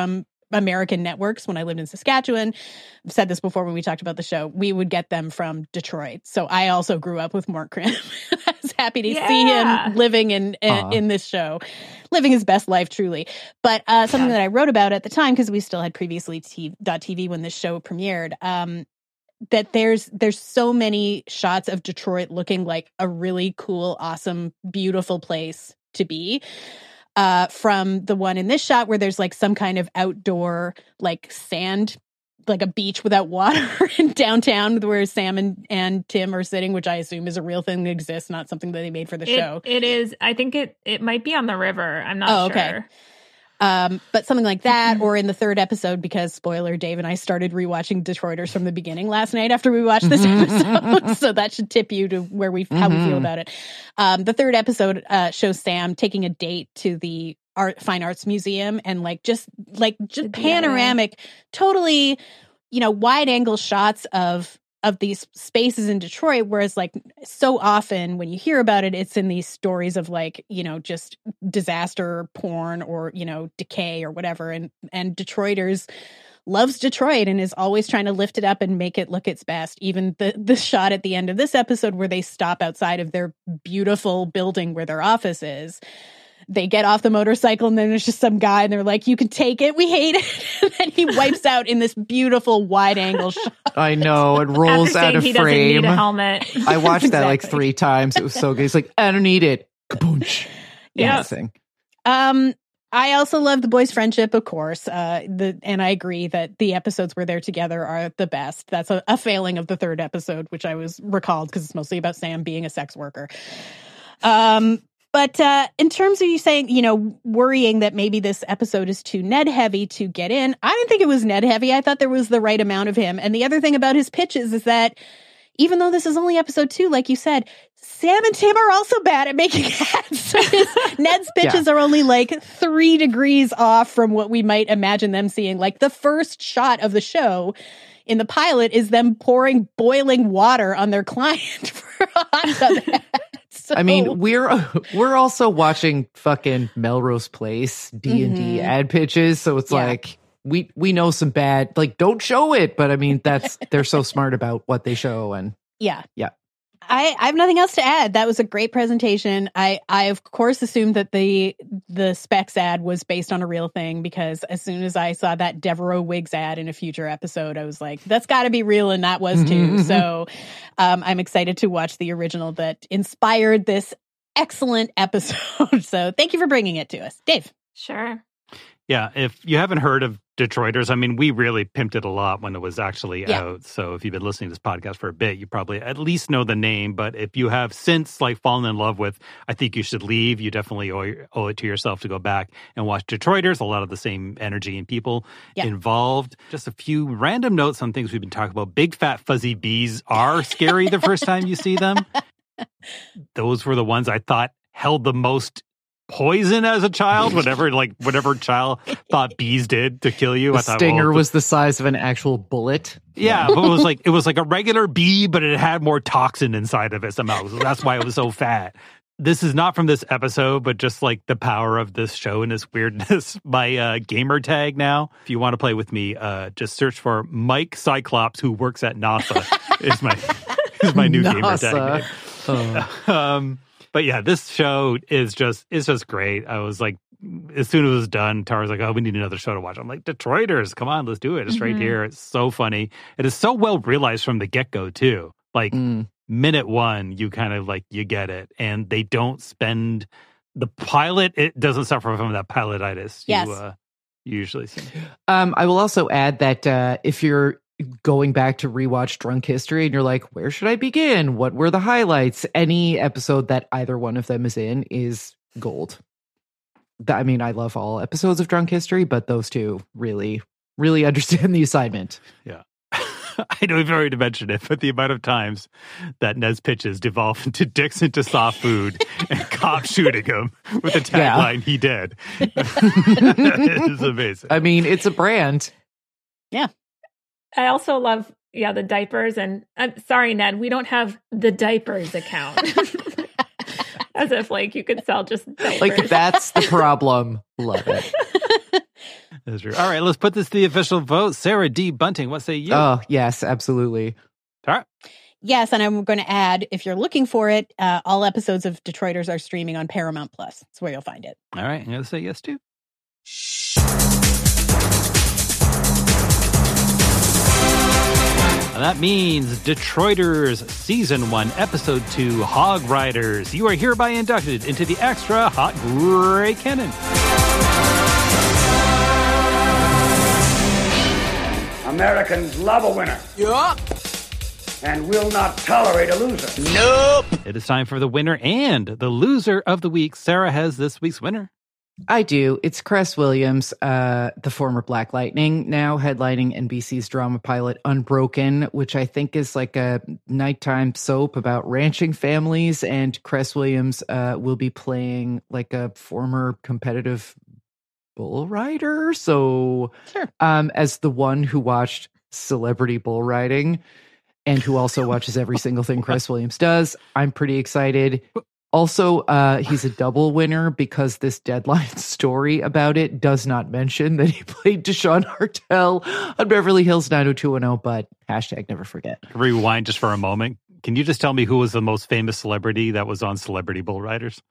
American networks when I lived in Saskatchewan. I've said this before when we talked about the show. We would get them from Detroit. So I also grew up with Mort Krim. I was happy to see him living in this show, living his best life, truly. But something that I wrote about at the time, because we still had previously TV when this show premiered, that there's so many shots of Detroit looking like a really cool, awesome, beautiful place to be. From the one in this shot where there's like some kind of outdoor like sand, like a beach without water in downtown where Sam and Tim are sitting, which I assume is a real thing that exists, not something that they made for the show. It is. I think it might be on the river. I'm not sure. Okay. But something like that, or in the third episode, because spoiler, Dave and I started rewatching Detroiters from the beginning last night after we watched this episode, so that should tip you to how we feel about it. The third episode shows Sam taking a date to the Fine Arts Museum, and just panoramic, totally, wide angle shots of these spaces in Detroit, whereas like so often when you hear about it, it's in these stories of just disaster porn or, decay or whatever. And Detroiters loves Detroit and is always trying to lift it up and make it look its best. Even the shot at the end of this episode where they stop outside of their beautiful building where their office is. They get off the motorcycle and then there's just some guy and they're like, "You can take it. We hate it." And then he wipes out in this beautiful wide angle shot. I know. It rolls out of frame. He doesn't need a helmet. I watched that like 3 times. It was so good. He's like, "I don't need it." Kaboom. Yeah. I also love the boys' friendship, of course. And I agree that the episodes where they're together are the best. That's a failing of the third episode, which I was recalled because it's mostly about Sam being a sex worker. But in terms of you saying, worrying that maybe this episode is too Ned heavy to get in, I didn't think it was Ned heavy. I thought there was the right amount of him. And the other thing about his pitches is that even though this is only episode 2, like you said, Sam and Tim are also bad at making ads. So Ned's pitches are only like 3 degrees off from what we might imagine them seeing. Like the first shot of the show in the pilot is them pouring boiling water on their client for a hot tub ad. So, I mean, we're also watching fucking Melrose Place D&D ad pitches, so it's like we know some bad, like, don't show it, but I mean they're so smart about what they show. And yeah. I have nothing else to add. That was a great presentation. I of course assumed that the Specs ad was based on a real thing, because as soon as I saw that Devereaux Wigs ad in a future episode, I was like, that's got to be real, and that was too. So I'm excited to watch the original that inspired this excellent episode. So thank you for bringing it to us, Dave. Sure. Yeah, if you haven't heard of Detroiters, I mean, we really pimped it a lot when it was actually out. So if you've been listening to this podcast for a bit, you probably at least know the name. But if you have since fallen in love with, I think you should leave. You definitely owe it to yourself to go back and watch Detroiters. A lot of the same energy and people involved. Just a few random notes on things we've been talking about. Big fat fuzzy bees are scary the first time you see them. Those were the ones I thought held the most poison as a child. Whatever child thought bees did to kill you. The stinger was the size of an actual bullet. Yeah, but it was like a regular bee, but it had more toxin inside of it somehow. So that's why it was so fat. This is not from this episode, but just like the power of this show and its weirdness. My gamer tag now, if you want to play with me, just search for Mike Cyclops, who works at NASA. is my new gamer tag name. But yeah, this show is just great. I was like, as soon as it was done, Tara's like, "Oh, we need another show to watch." I'm like, "Detroiters, come on, let's do it. It's right here. It's so funny. It is so well realized from the get-go, too. Like, minute 1, you kind of you get it. And they don't spend the pilot. It doesn't suffer from that pilotitis you usually see. I will also add that if you're going back to rewatch Drunk History and you're like, where should I begin? What were the highlights? Any episode that either one of them is in is gold. I mean, I love all episodes of Drunk History, but those two really, really understand the assignment. Yeah. I know we've already mentioned it, but the amount of times that Ned's pitches devolve into dicks into soft food and cops shooting him with the tagline, "He dead." It's amazing. I mean, it's a brand. Yeah. I also love, the diapers. And I'm sorry, Ned, we don't have the diapers account. As if you could sell just diapers. That's the problem. Love it. That's true. All right, let's put this to the official vote. Sarah D. Bunting, what say you? Oh, yes, absolutely. Tara? Yes, and I'm going to add, if you're looking for it, all episodes of Detroiters are streaming on Paramount Plus. That's where you'll find it. All right, I'm going to say yes, too. And that means Detroiters Season 1, Episode 2, Hog Riders. You are hereby inducted into the Extra Hot Grey Canon. Americans love a winner. Yup. And will not tolerate a loser. Nope. It is time for the winner and the loser of the week. Sarah has this week's winner. I do. It's Cress Williams, the former Black Lightning, now headlining NBC's drama pilot Unbroken, which I think is like a nighttime soap about ranching families. And Cress Williams will be playing like a former competitive bull rider. So sure. As the one who watched Celebrity Bull Riding and who also watches every single thing Cress Williams does, I'm pretty excited. Also, he's a double winner because this Deadline story about it does not mention that he played Deshaun Hartel on Beverly Hills 90210, but hashtag never forget. Rewind just for a moment. Can you just tell me who was the most famous celebrity that was on Celebrity Bull Riders?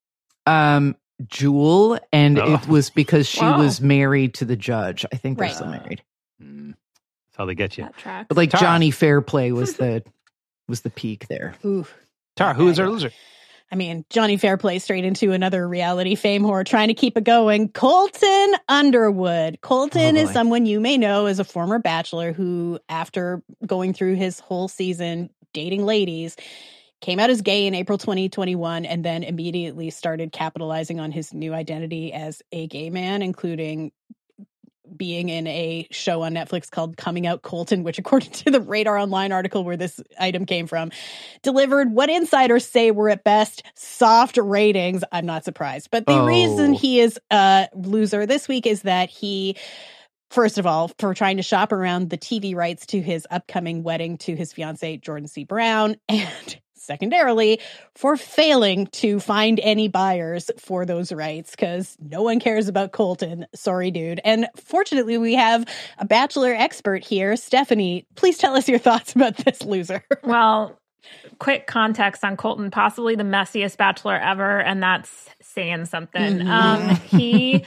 Jewel, and it was because she was married to the judge. I think they're still married. That's how they get you. But like Tara. Johnny Fairplay was the peak there. Ooh. Tara, who is our loser? I mean, Johnny Fairplay straight into another reality fame whore trying to keep it going. Colton Underwood. Colton is someone you may know as a former bachelor who, after going through his whole season dating ladies, came out as gay in April 2021 and then immediately started capitalizing on his new identity as a gay man, including being in a show on Netflix called Coming Out Colton, which, according to the Radar Online article where this item came from, delivered what insiders say were at best soft ratings. I'm not surprised. But the reason he is a loser this week is that he, first of all, for trying to shop around the TV rights to his upcoming wedding to his fiancée, Jordan C. Brown, and secondarily, for failing to find any buyers for those rights, because no one cares about Colton. Sorry, dude. And fortunately, we have a Bachelor expert here. Stephanie, please tell us your thoughts about this loser. Well, quick context on Colton, possibly the messiest Bachelor ever, and that's saying something. Mm-hmm.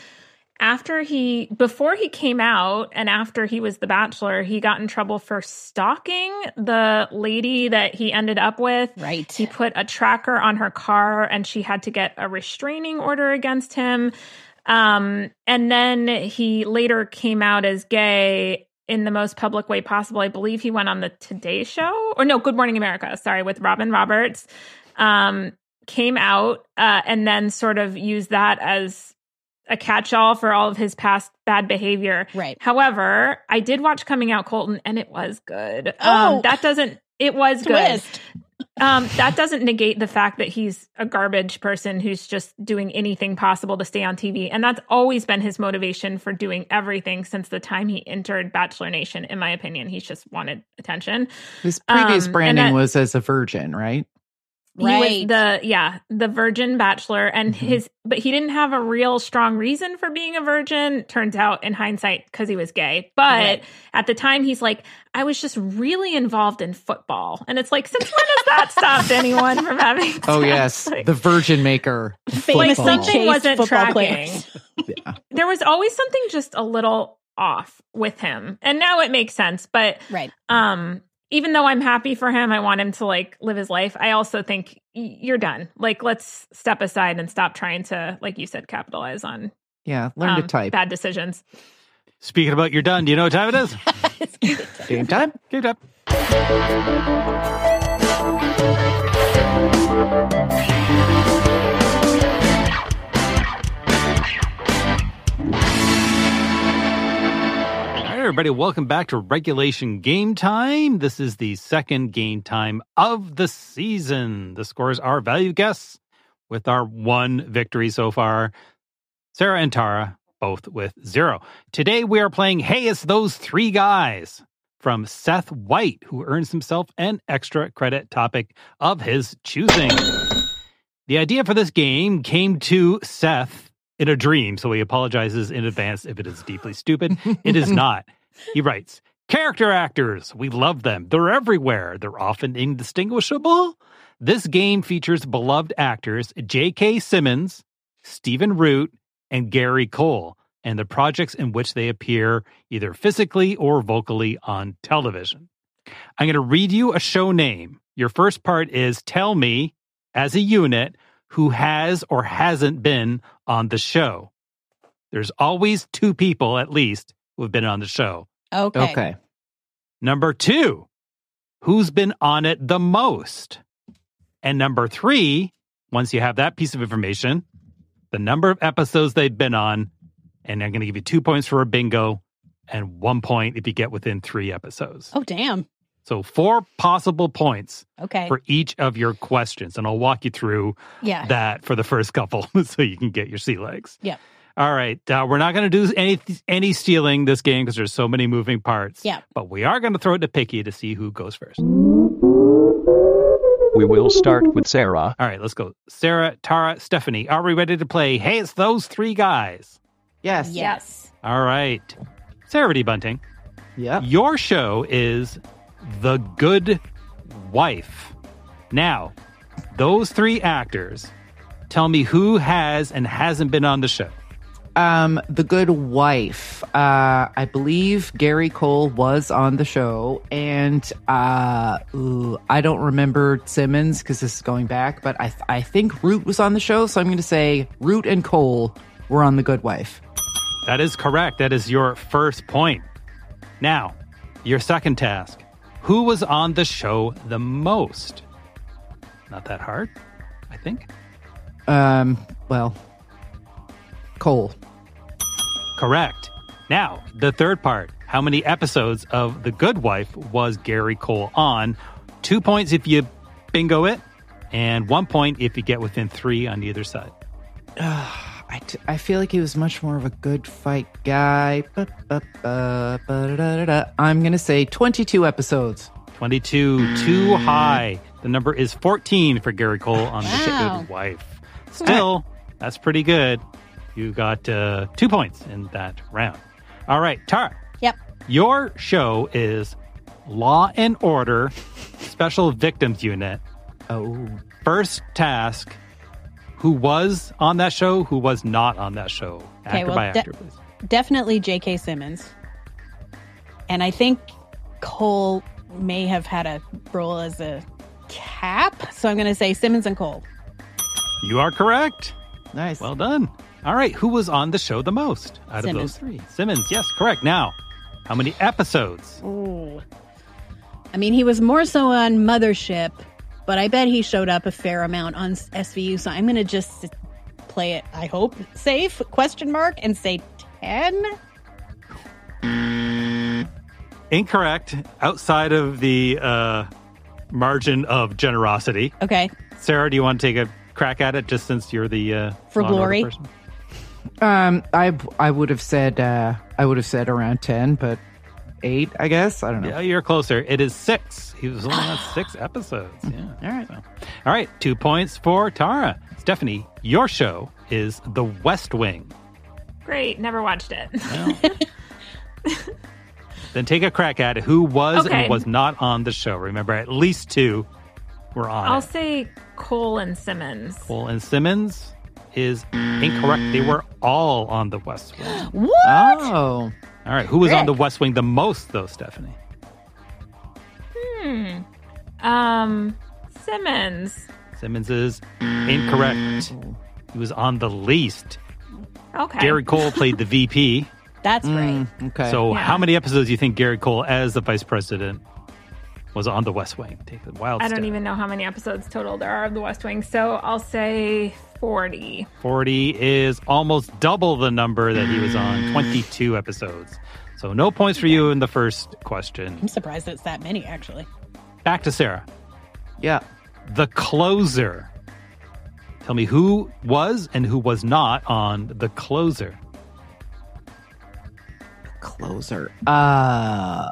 Before he came out and after he was the Bachelor, he got in trouble for stalking the lady that he ended up with. Right. He put a tracker on her car and she had to get a restraining order against him. And then he later came out as gay in the most public way possible. I believe he went on the Today Show, or no, Good Morning America, with Robin Roberts. Came out and then sort of used that as a catch-all for all of his past bad behavior. Right. However, I did watch Coming Out Colton, and it was good. It was Twist. good. That doesn't negate the fact that he's a garbage person who's just doing anything possible to stay on TV. And that's always been his motivation for doing everything since the time he entered Bachelor Nation, in my opinion. He's just wanted attention. His previous branding was as a virgin, right? He was the virgin bachelor, and but he didn't have a real strong reason for being a virgin. Turns out in hindsight, because he was gay. But at the time, he's like, I was just really involved in football. And it's like, since when has that stopped anyone from having sex? Oh, yes. The virgin maker. Like something wasn't tracking. Yeah. There was always something just a little off with him. And now it makes sense. But even though I'm happy for him, I want him to live his life. I also think you're done. Let's step aside and stop trying to, like you said, capitalize on learn to type. Bad decisions. Speaking about you're done, do you know what time it is? It's game time. Game time. Everybody, welcome back to Regulation Game Time. This is the second game time of the season. The scores are value guess with our one victory so far. Sarah and Tara, both with 0. Today we are playing Hey, It's Those Three Guys from Seth White, who earns himself an extra credit topic of his choosing. The idea for this game came to Seth in a dream, so he apologizes in advance if it is deeply stupid. It is not. He writes, character actors, we love them. They're everywhere. They're often indistinguishable. This game features beloved actors J.K. Simmons, Stephen Root, and Gary Cole, and the projects in which they appear either physically or vocally on television. I'm going to read you a show name. Your first part is tell me, as a unit, who has or hasn't been on the show. There's always 2 people, at least, who have been on the show. Okay. Number 2, who's been on it the most? And number 3, once you have that piece of information, the number of episodes they've been on, and I'm going to give you 2 points for a bingo and 1 point if you get within 3 episodes. Oh, damn. So 4 possible points for each of your questions. And I'll walk you through that for the first couple so you can get your sea legs. Yeah. All right. We're not going to do any stealing this game because there's so many moving parts. Yeah. But we are going to throw it to Picky to see who goes first. We will start with Sarah. All right, let's go. Sarah, Tara, Stephanie, are we ready to play Hey, It's Those 3 Guys? Yes. Yes. All right. Sarah D. Bunting. Yep. Your show is The Good Wife. Now, those 3 actors, tell me who has and hasn't been on the show. The Good Wife. I believe Gary Cole was on the show, and I don't remember Simmons because this is going back, but I think Root was on the show, so I'm going to say Root and Cole were on The Good Wife. That is correct. That is your first point. Now, your second task. Who was on the show the most? Not that hard, I think. Well, Cole. Correct. Now, the third part. How many episodes of The Good Wife was Gary Cole on? 2 points if you bingo it, and 1 point if you get within 3 on either side. I feel like he was much more of a good fight guy. I'm going to say 22 episodes. 22, too high. The number is 14 for Gary Cole on The Good Wife. Still, that's pretty good. You got 2 points in that round. All right, Tara. Yep. Your show is Law and Order Special Victims Unit. Oh. First task. Who was on that show? Who was not on that show? Actor by actor, please. Definitely J.K. Simmons. And I think Cole may have had a role as a cap. So I'm going to say Simmons and Cole. You are correct. Nice. Well done. All right. Who was on the show the most out of those 3? Simmons. Yes, correct. Now, how many episodes? Ooh. I mean, he was more so on Mothership, but I bet he showed up a fair amount on SVU. So I'm going to just play it, I hope, safe, ? And say 10. Incorrect. Outside of the margin of generosity. Okay. Sarah, do you want to take a crack at it just since you're the for glory person? I would have said around 10, but 8, I guess. I don't know. Yeah, you're closer. It is 6. He was only on 6 episodes. Yeah. All right. So. All right. 2 points for Tara. Stephanie, your show is The West Wing. Great. Never watched it. Well, then take a crack at it. Who was and was not on the show? Remember, at least 2 were on I'll say Cole and Simmons. Cole and Simmons is incorrect. They were all on The West Wing. What? Oh. All right. Who was on The West Wing the most, though, Stephanie? Simmons. Simmons is incorrect. He was on the least. Okay. Gary Cole played the VP. That's right. Okay. So how many episodes do you think Gary Cole, as the vice president, was on The West Wing? Take a wild I step. don't even know how many episodes total there are of The West Wing, so I'll say 40. 40 is almost double the number that he was on, 22 episodes. So no points for you in the first question. I'm surprised it's that many, actually. Back to Sarah. Yeah. The Closer. Tell me who was and who was not on The Closer. Closer. I'm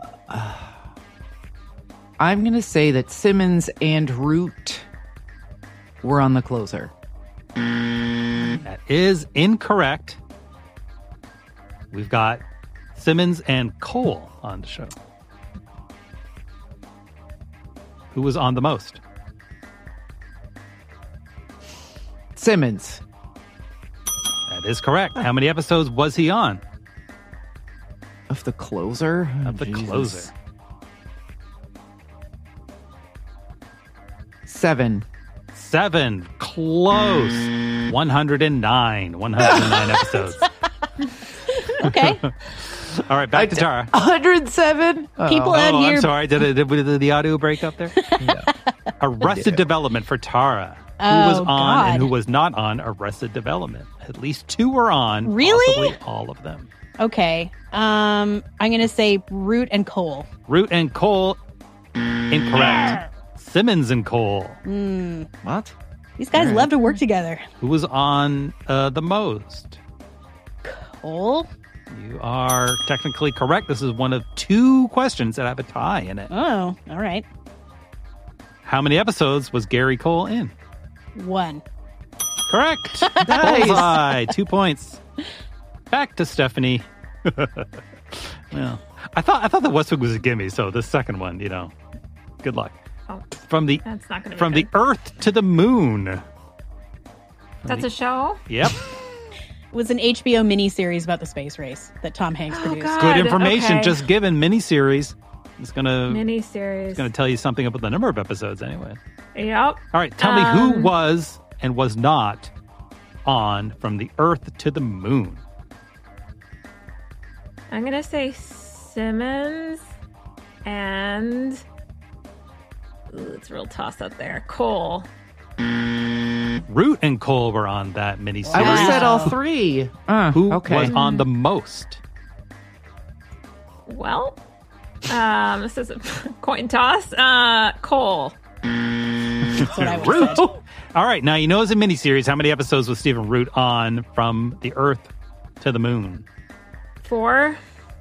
going to say that Simmons and Root were on The Closer. That is incorrect. We've got Simmons and Cole on the show. Who was on the most? Simmons. That is correct. How many episodes was he on? Of the closer? Of the closer. 7. 7. Close. 109. 109 episodes. Okay. All right, back to Tara. 107? People out here. I'm sorry. Did the audio break up there? Arrested Development for Tara. Who was on God. and who was not on Arrested Development. At least 2 were on. Really? Possibly all of them. Okay. I'm going to say Root and Cole. Root and Cole. Incorrect. Simmons and Cole. What? These guys love to work together. Who was on the most? Cole? You are technically correct. This is one of 2 questions that have a tie in it. Oh, all right. How many episodes was Gary Cole in? 1. Correct. Nice. Bullseye. 2 points. Back to Stephanie. Well, I thought the West Wing was a gimme, so the second one, good luck. Oh, From the that's not going to be from good. the Earth to the Moon. That's a show? Yep. It was an HBO miniseries about the space race that Tom Hanks produced. God. Good information. Okay. Just given miniseries. It's gonna Miniseries. tell you something about the number of episodes anyway. Yep. All right, tell me who was and was not on From the Earth to the Moon. I'm going to say Simmons and... Ooh, it's a real toss-up there. Cole. Root and Cole were on that miniseries. I would have said all 3. Who okay. was on the most? Well, this is a coin toss. Cole. That's what I would Root. have said. All right, now you know it's a miniseries. How many episodes was Stephen Root on From the Earth to the Moon? 4.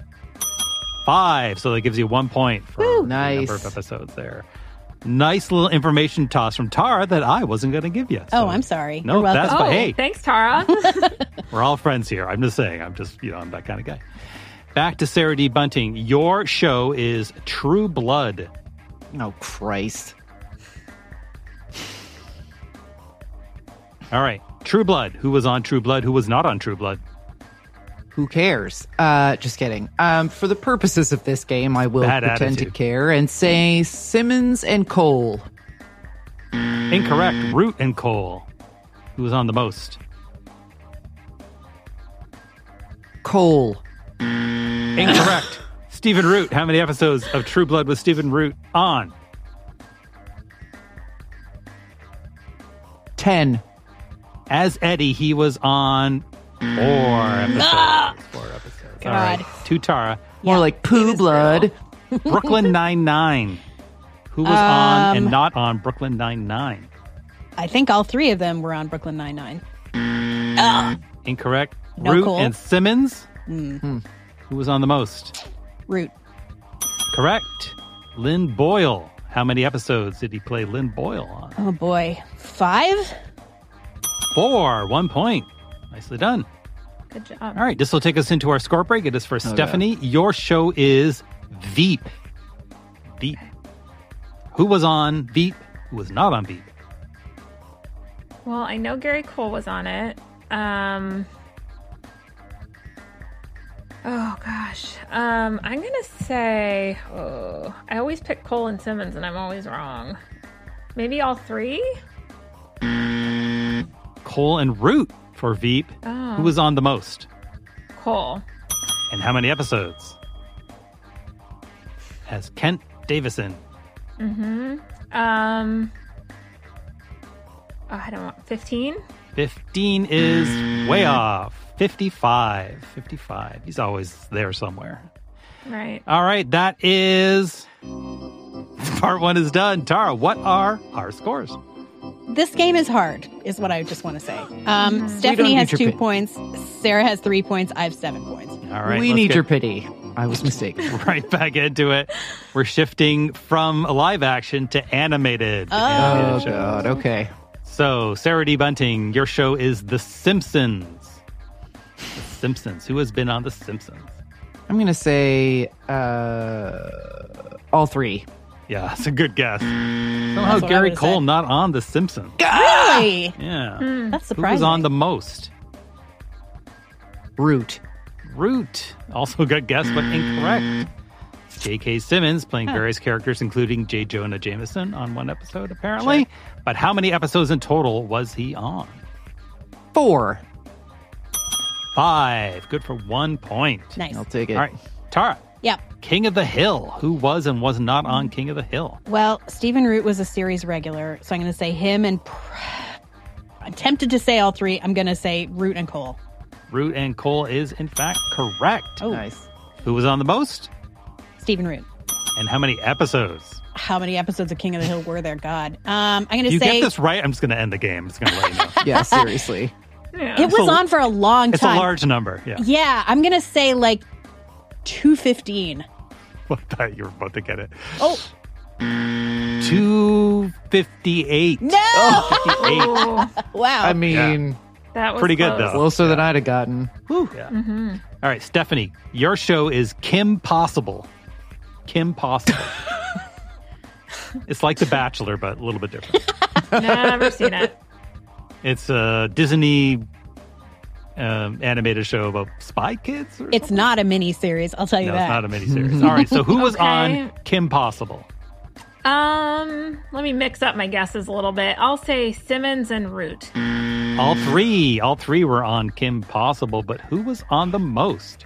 5. So that gives you 1 point for the Nice. number of episodes there. Nice little information toss from Tara that I wasn't going to give you. Oh, I'm sorry. No, You're welcome. that's Oh, hey, thanks, Tara. we're all friends here. I'm just saying. I'm just, I'm that kind of guy. Back to Sarah D. Bunting. Your show is True Blood. Oh, Christ. All right. True Blood. Who was on True Blood? Who was not on True Blood? Who cares? Just kidding. For the purposes of this game, I will Bad pretend attitude. to care and say Simmons and Cole. Incorrect. Root and Cole. Who was on the most? Cole. Incorrect. Stephen Root. How many episodes of True Blood was Stephen Root on? 10. As Eddie, he was on 4 episodes. 4 episodes. All right. To Tara. More like poo blood. Brooklyn Nine-Nine. Who was on and not on Brooklyn Nine-Nine? I think all 3 of them were on Brooklyn Nine-Nine. Incorrect. No Root Cole. and Simmons. Who was on the most? Root. Correct. Lynn Boyle. How many episodes did he play Lynn Boyle on? Oh, boy. 5? 4. 1 point. Nicely done. Good job. All right, this will take us into our score break. It is for Stephanie. Your show is Veep. Veep. Who was on Veep? Who was not on Veep? Well, I know Gary Cole was on it. Oh, gosh. I'm going to say... Oh, I always pick Cole and Simmons, and I'm always wrong. Maybe all 3? Cole and Root for Veep. Oh. Who was on the most? Cole. And how many episodes? Has Kent Davison. Mm-hmm. I don't know. 15? 15 is way off. 55. 55. He's always there somewhere. Right. All right, that is... Part 1 is done. Tara, what are our scores? This game is hard, is what I just want to say. Stephanie has 2 points. Sarah has 3 points. I have 7 points. All right. We need your pity. I was mistaken. Right back into it. We're shifting from live action to animated. Oh, God. Okay. So, Sarah D. Bunting, your show is The Simpsons. The Simpsons. Who has been on The Simpsons? I'm going to say all three. Yeah, that's a good guess. Somehow Gary Cole not on The Simpsons. Really? Yeah. That's Who surprising. was on the most? Root. Also a good guess, but incorrect. J.K. Simmons playing various characters, including J. Jonah Jameson on one episode, apparently. Sure. But how many episodes in total was he on? 4. 5. Good for 1 point. Nice. I'll take it. All right. Tara. Yep. King of the Hill. Who was and was not on King of the Hill? Well, Stephen Root was a series regular, so I'm going to say him and... I'm tempted to say all three. I'm going to say Root and Cole. Root and Cole is, in fact, correct. Oh. Nice. Who was on the most? Stephen Root. And how many episodes? How many episodes of King of the Hill were there? God. I'm going to You say... get this right, I'm just going to end the game. I'm just going to let you know. Yeah, seriously. It was on for a long It's time. a large number, yeah. Yeah, I'm going to say like 215. I thought you were about to get it. Oh. 258. No! 258. Wow. I mean, That was pretty good, close. though. closer than I'd have gotten. Whew. Yeah. Mm-hmm. All right, Stephanie, your show is Kim Possible. Kim Possible. It's like The Bachelor, but a little bit different. Never seen it. It's a Disney animated show about spy kids? It's not a mini series, I'll tell you No, that. it's not a miniseries. All right, so who was Okay. on Kim Possible? Let me mix up my guesses a little bit. I'll say Simmons and Root. All three were on Kim Possible, but who was on the most?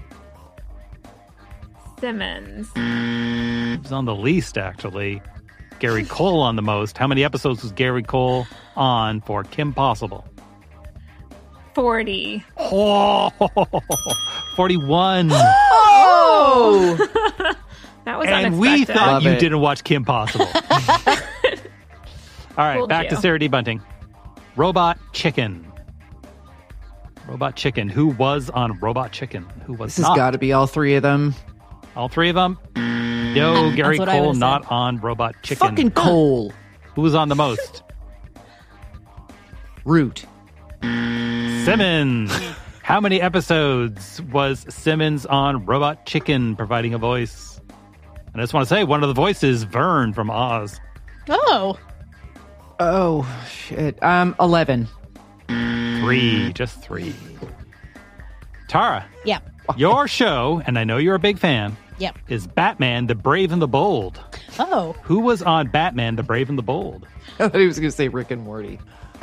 Simmons. Who was on the least, actually? Gary Cole on the most. How many episodes was Gary Cole on for Kim Possible? 40. Oh, 41. Oh! That was And unexpected. we thought Love you it. didn't watch Kim Possible. All right, Fooled back to you. Sarah D. Bunting. Robot Chicken. Robot Chicken. Who was on Robot Chicken? Who was This has not? got to be all three of them. All three of them? No, Gary what I Cole would've not said. on Robot Chicken. Fucking Cole. Who was on the most? Root. Simmons. How many episodes was Simmons on Robot Chicken providing a voice? And I just want to say, one of the voices, Vern from Oz. Oh. Oh, shit. 11. 3, just 3. Tara, Yep. your show, and I know you're a big fan, Yep. is Batman the Brave and the Bold. Oh. Who was on Batman the Brave and the Bold? I thought he was going to say Rick and Morty.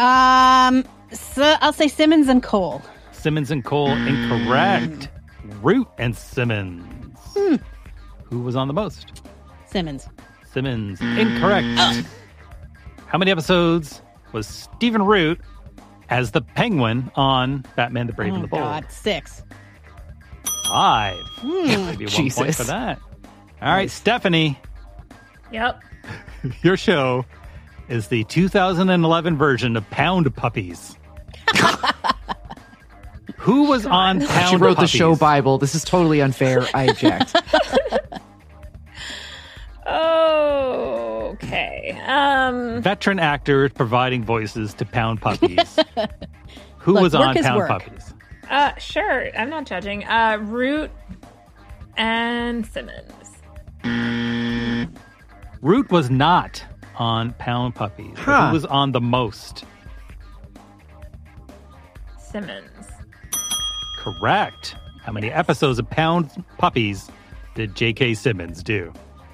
So I'll say Simmons and Cole. Simmons and Cole, incorrect. Root and Simmons. Who was on the most? Simmons. Simmons, incorrect. How many episodes was Stephen Root as the Penguin on Batman the Brave and the Bold? God. 6. 5. Maybe 1 point Jesus. for that. All right, Stephanie, Yep. your show is the 2011 version of Pound Puppies. Who was on Pound She wrote Puppies? the show Bible. This is totally unfair. I object. Okay. Veteran actors providing voices to Pound Puppies. Who Look, was work on is Pound work. Puppies? Sure. I'm not judging. Root and Simmons. Root was not on Pound Puppies. But Huh. who was on the most? Simmons. Correct. How many episodes of Pound Puppies did J.K. Simmons do?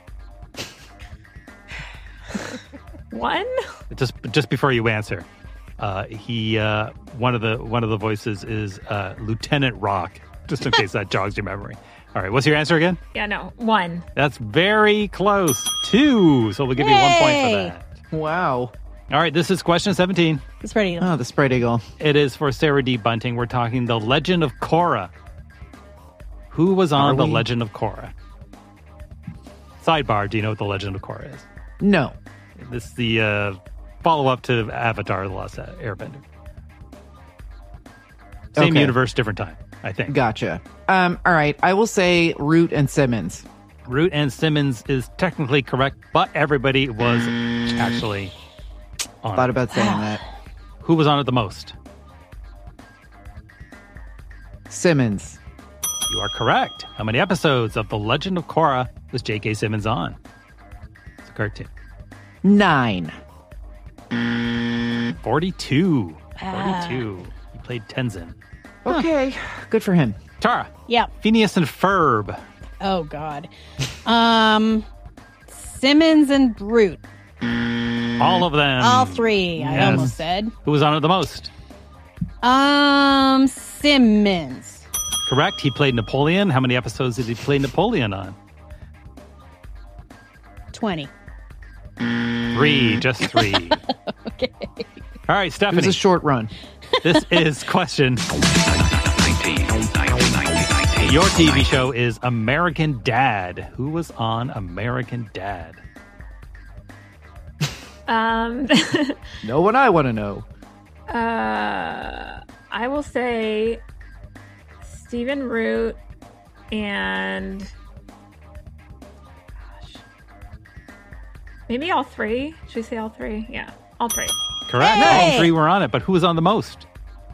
1? Just before you answer, he one of the voices is Lieutenant Rock. Just in case that jogs your memory. All right, what's your answer again? Yeah, no. 1. That's very close. 2. So we'll give you 1 point for Yay! that. Wow. All right, this is question 17. It's ready. Oh, the spread eagle. It is for Sarah D. Bunting. We're talking The Legend of Korra. Who was on Are The we? Legend of Korra? Sidebar, do you know what The Legend of Korra is? No. This is the follow-up to Avatar, The Last Airbender. Same Okay. universe, different time, I think. Gotcha. All right. I will say Root and Simmons. Root and Simmons is technically correct, but everybody was actually on Thought it. about saying that. Who was on it the most? Simmons. You are correct. How many episodes of The Legend of Korra was J.K. Simmons on? It's a cartoon. 9. 42. 42. He played Tenzin. Okay, good for him. Tara. Yeah. Phineas and Ferb. Oh, God. Simmons and Brute. All of them. All 3, I Yes. almost said. Who was on it the most? Simmons. Correct. He played Napoleon. How many episodes did he play Napoleon on? 20. 3. Just 3. Okay. All right, It Stephanie. was a short run. This is question. Your TV show is American Dad. Who was on American Dad? No one I want to know. I will say Stephen Root and maybe all 3. Should we say all 3? Yeah, all 3. Correct. Hey! All 3 were on it, but who was on the most?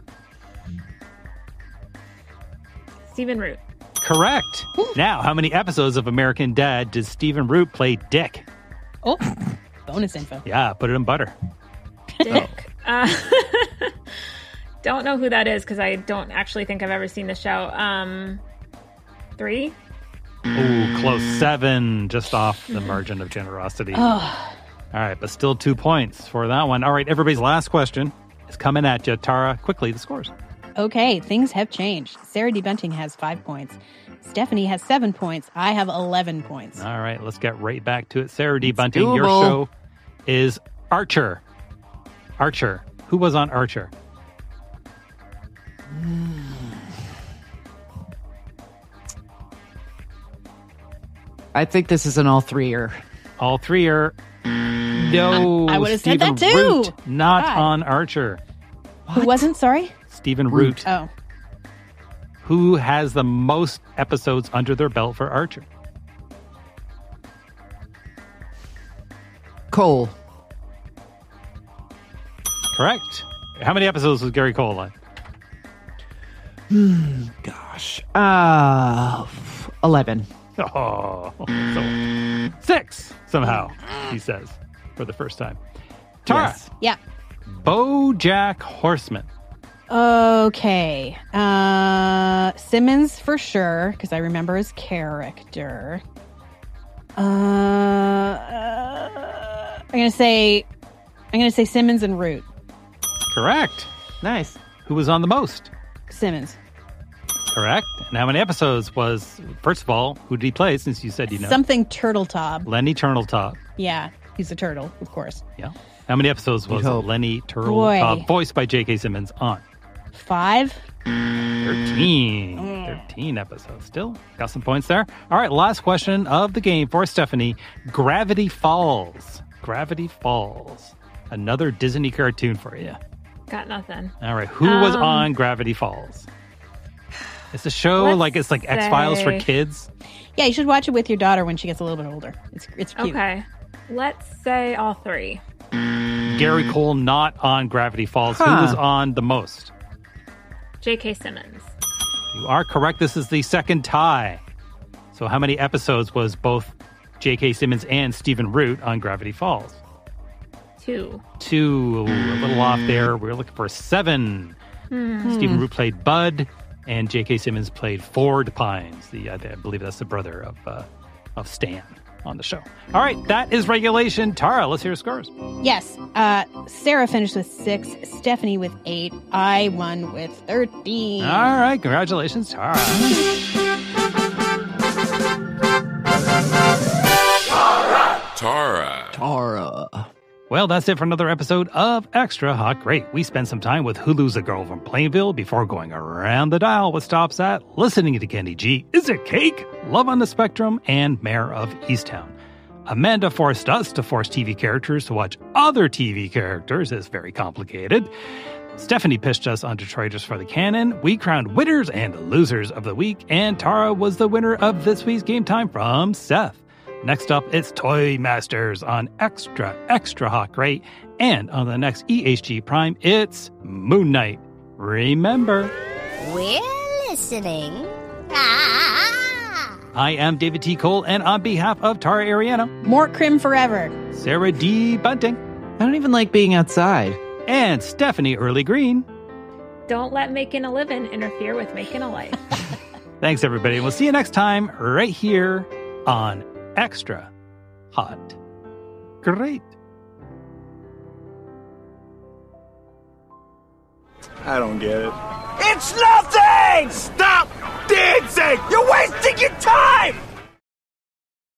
Stephen Root. Correct. Now, how many episodes of American Dad did Stephen Root play Dick? Oh, bonus info. Yeah, put it in butter. Dick. Don't know who that is because I don't actually think I've ever seen the show. 3? Ooh, close. 7, just off the margin of generosity. Oh. All right, but still 2 points for that one. All right, everybody's last question is coming at you. Tara, quickly, the scores. Okay, things have changed. Sarah D. Bunting has 5 points. Stephanie has 7 points. I have 11 points. All right, let's get right back to it. Sarah D. Bunting, doable. your show is Archer. Archer. Who was on Archer? I think this is an all 3-er. All 3 are... No, I would've said Stephen that too. Root, not God. on Archer. Who wasn't? Sorry? Stephen Root. Oh. Who has the most episodes under their belt for Archer? Cole. Correct. How many episodes was Gary Cole on? Gosh. 11. Oh, so 6 somehow, he says, for the first time. Tara. Yes. Yeah. BoJack Horseman. Okay. Simmons for sure, because I remember his character. I'm gonna say Simmons and Root. Correct. Nice. Who was on the most? Simmons. Correct. And how many episodes was, first of all, who did he play, since you said you know? Something Turtletop. Lenny Turtletop. Yeah, he's a turtle, of course. Yeah. How many episodes was hope. Lenny Turtletop, Boy. voiced by J.K. Simmons, on? 5. 13. 13 episodes. Still got some points there. All right, last question of the game for Stephanie. Gravity Falls. Gravity Falls. Another Disney cartoon for you. Got nothing. All right, who was on Gravity Falls? It's a show it's like X-Files for kids. Yeah, you should watch it with your daughter when she gets a little bit older. It's cute. Okay. Let's say all 3. Gary Cole not on Gravity Falls. Who was on the most? J.K. Simmons. You are correct. This is the second tie. So how many episodes was both J.K. Simmons and Stephen Root on Gravity Falls? 2. 2. A little off there. We're looking for 7. Stephen Root played Bud, and J.K. Simmons played Ford Pines. I believe that's the brother of Stan on the show. All right, that is regulation. Tara, let's hear your scores. Yes. Sarah finished with 6. Stephanie with 8. I won with 13. All right, congratulations, Tara. Tara. Well, that's it for another episode of Extra Hot Great. We spent some time with Hulu's A Girl from Plainville before going around the dial with stops at listening to Kenny G, Is It Cake?, Love on the Spectrum, and Mayor of Easttown. Amanda forced us to force TV characters to watch other TV characters. It's very complicated. Stephanie pitched us on Detroiters for the Canon. We crowned winners and losers of the week, and Tara was the winner of this week's Game Time from Seth. Next up, it's Toy Masters on Extra, Extra Hot Great. And on the next EHG Prime, it's Moon Knight. Remember, we're listening. I am David T. Cole, and on behalf of Tara Ariano, Mort Krim forever, Sarah D. Bunting, I don't even like being outside, and Stephanie Early Green. Don't let making a living interfere with making a life. Thanks, everybody. We'll see you next time right here on Extra Hot Great. I don't get it. It's nothing! Stop dancing! You're wasting your time!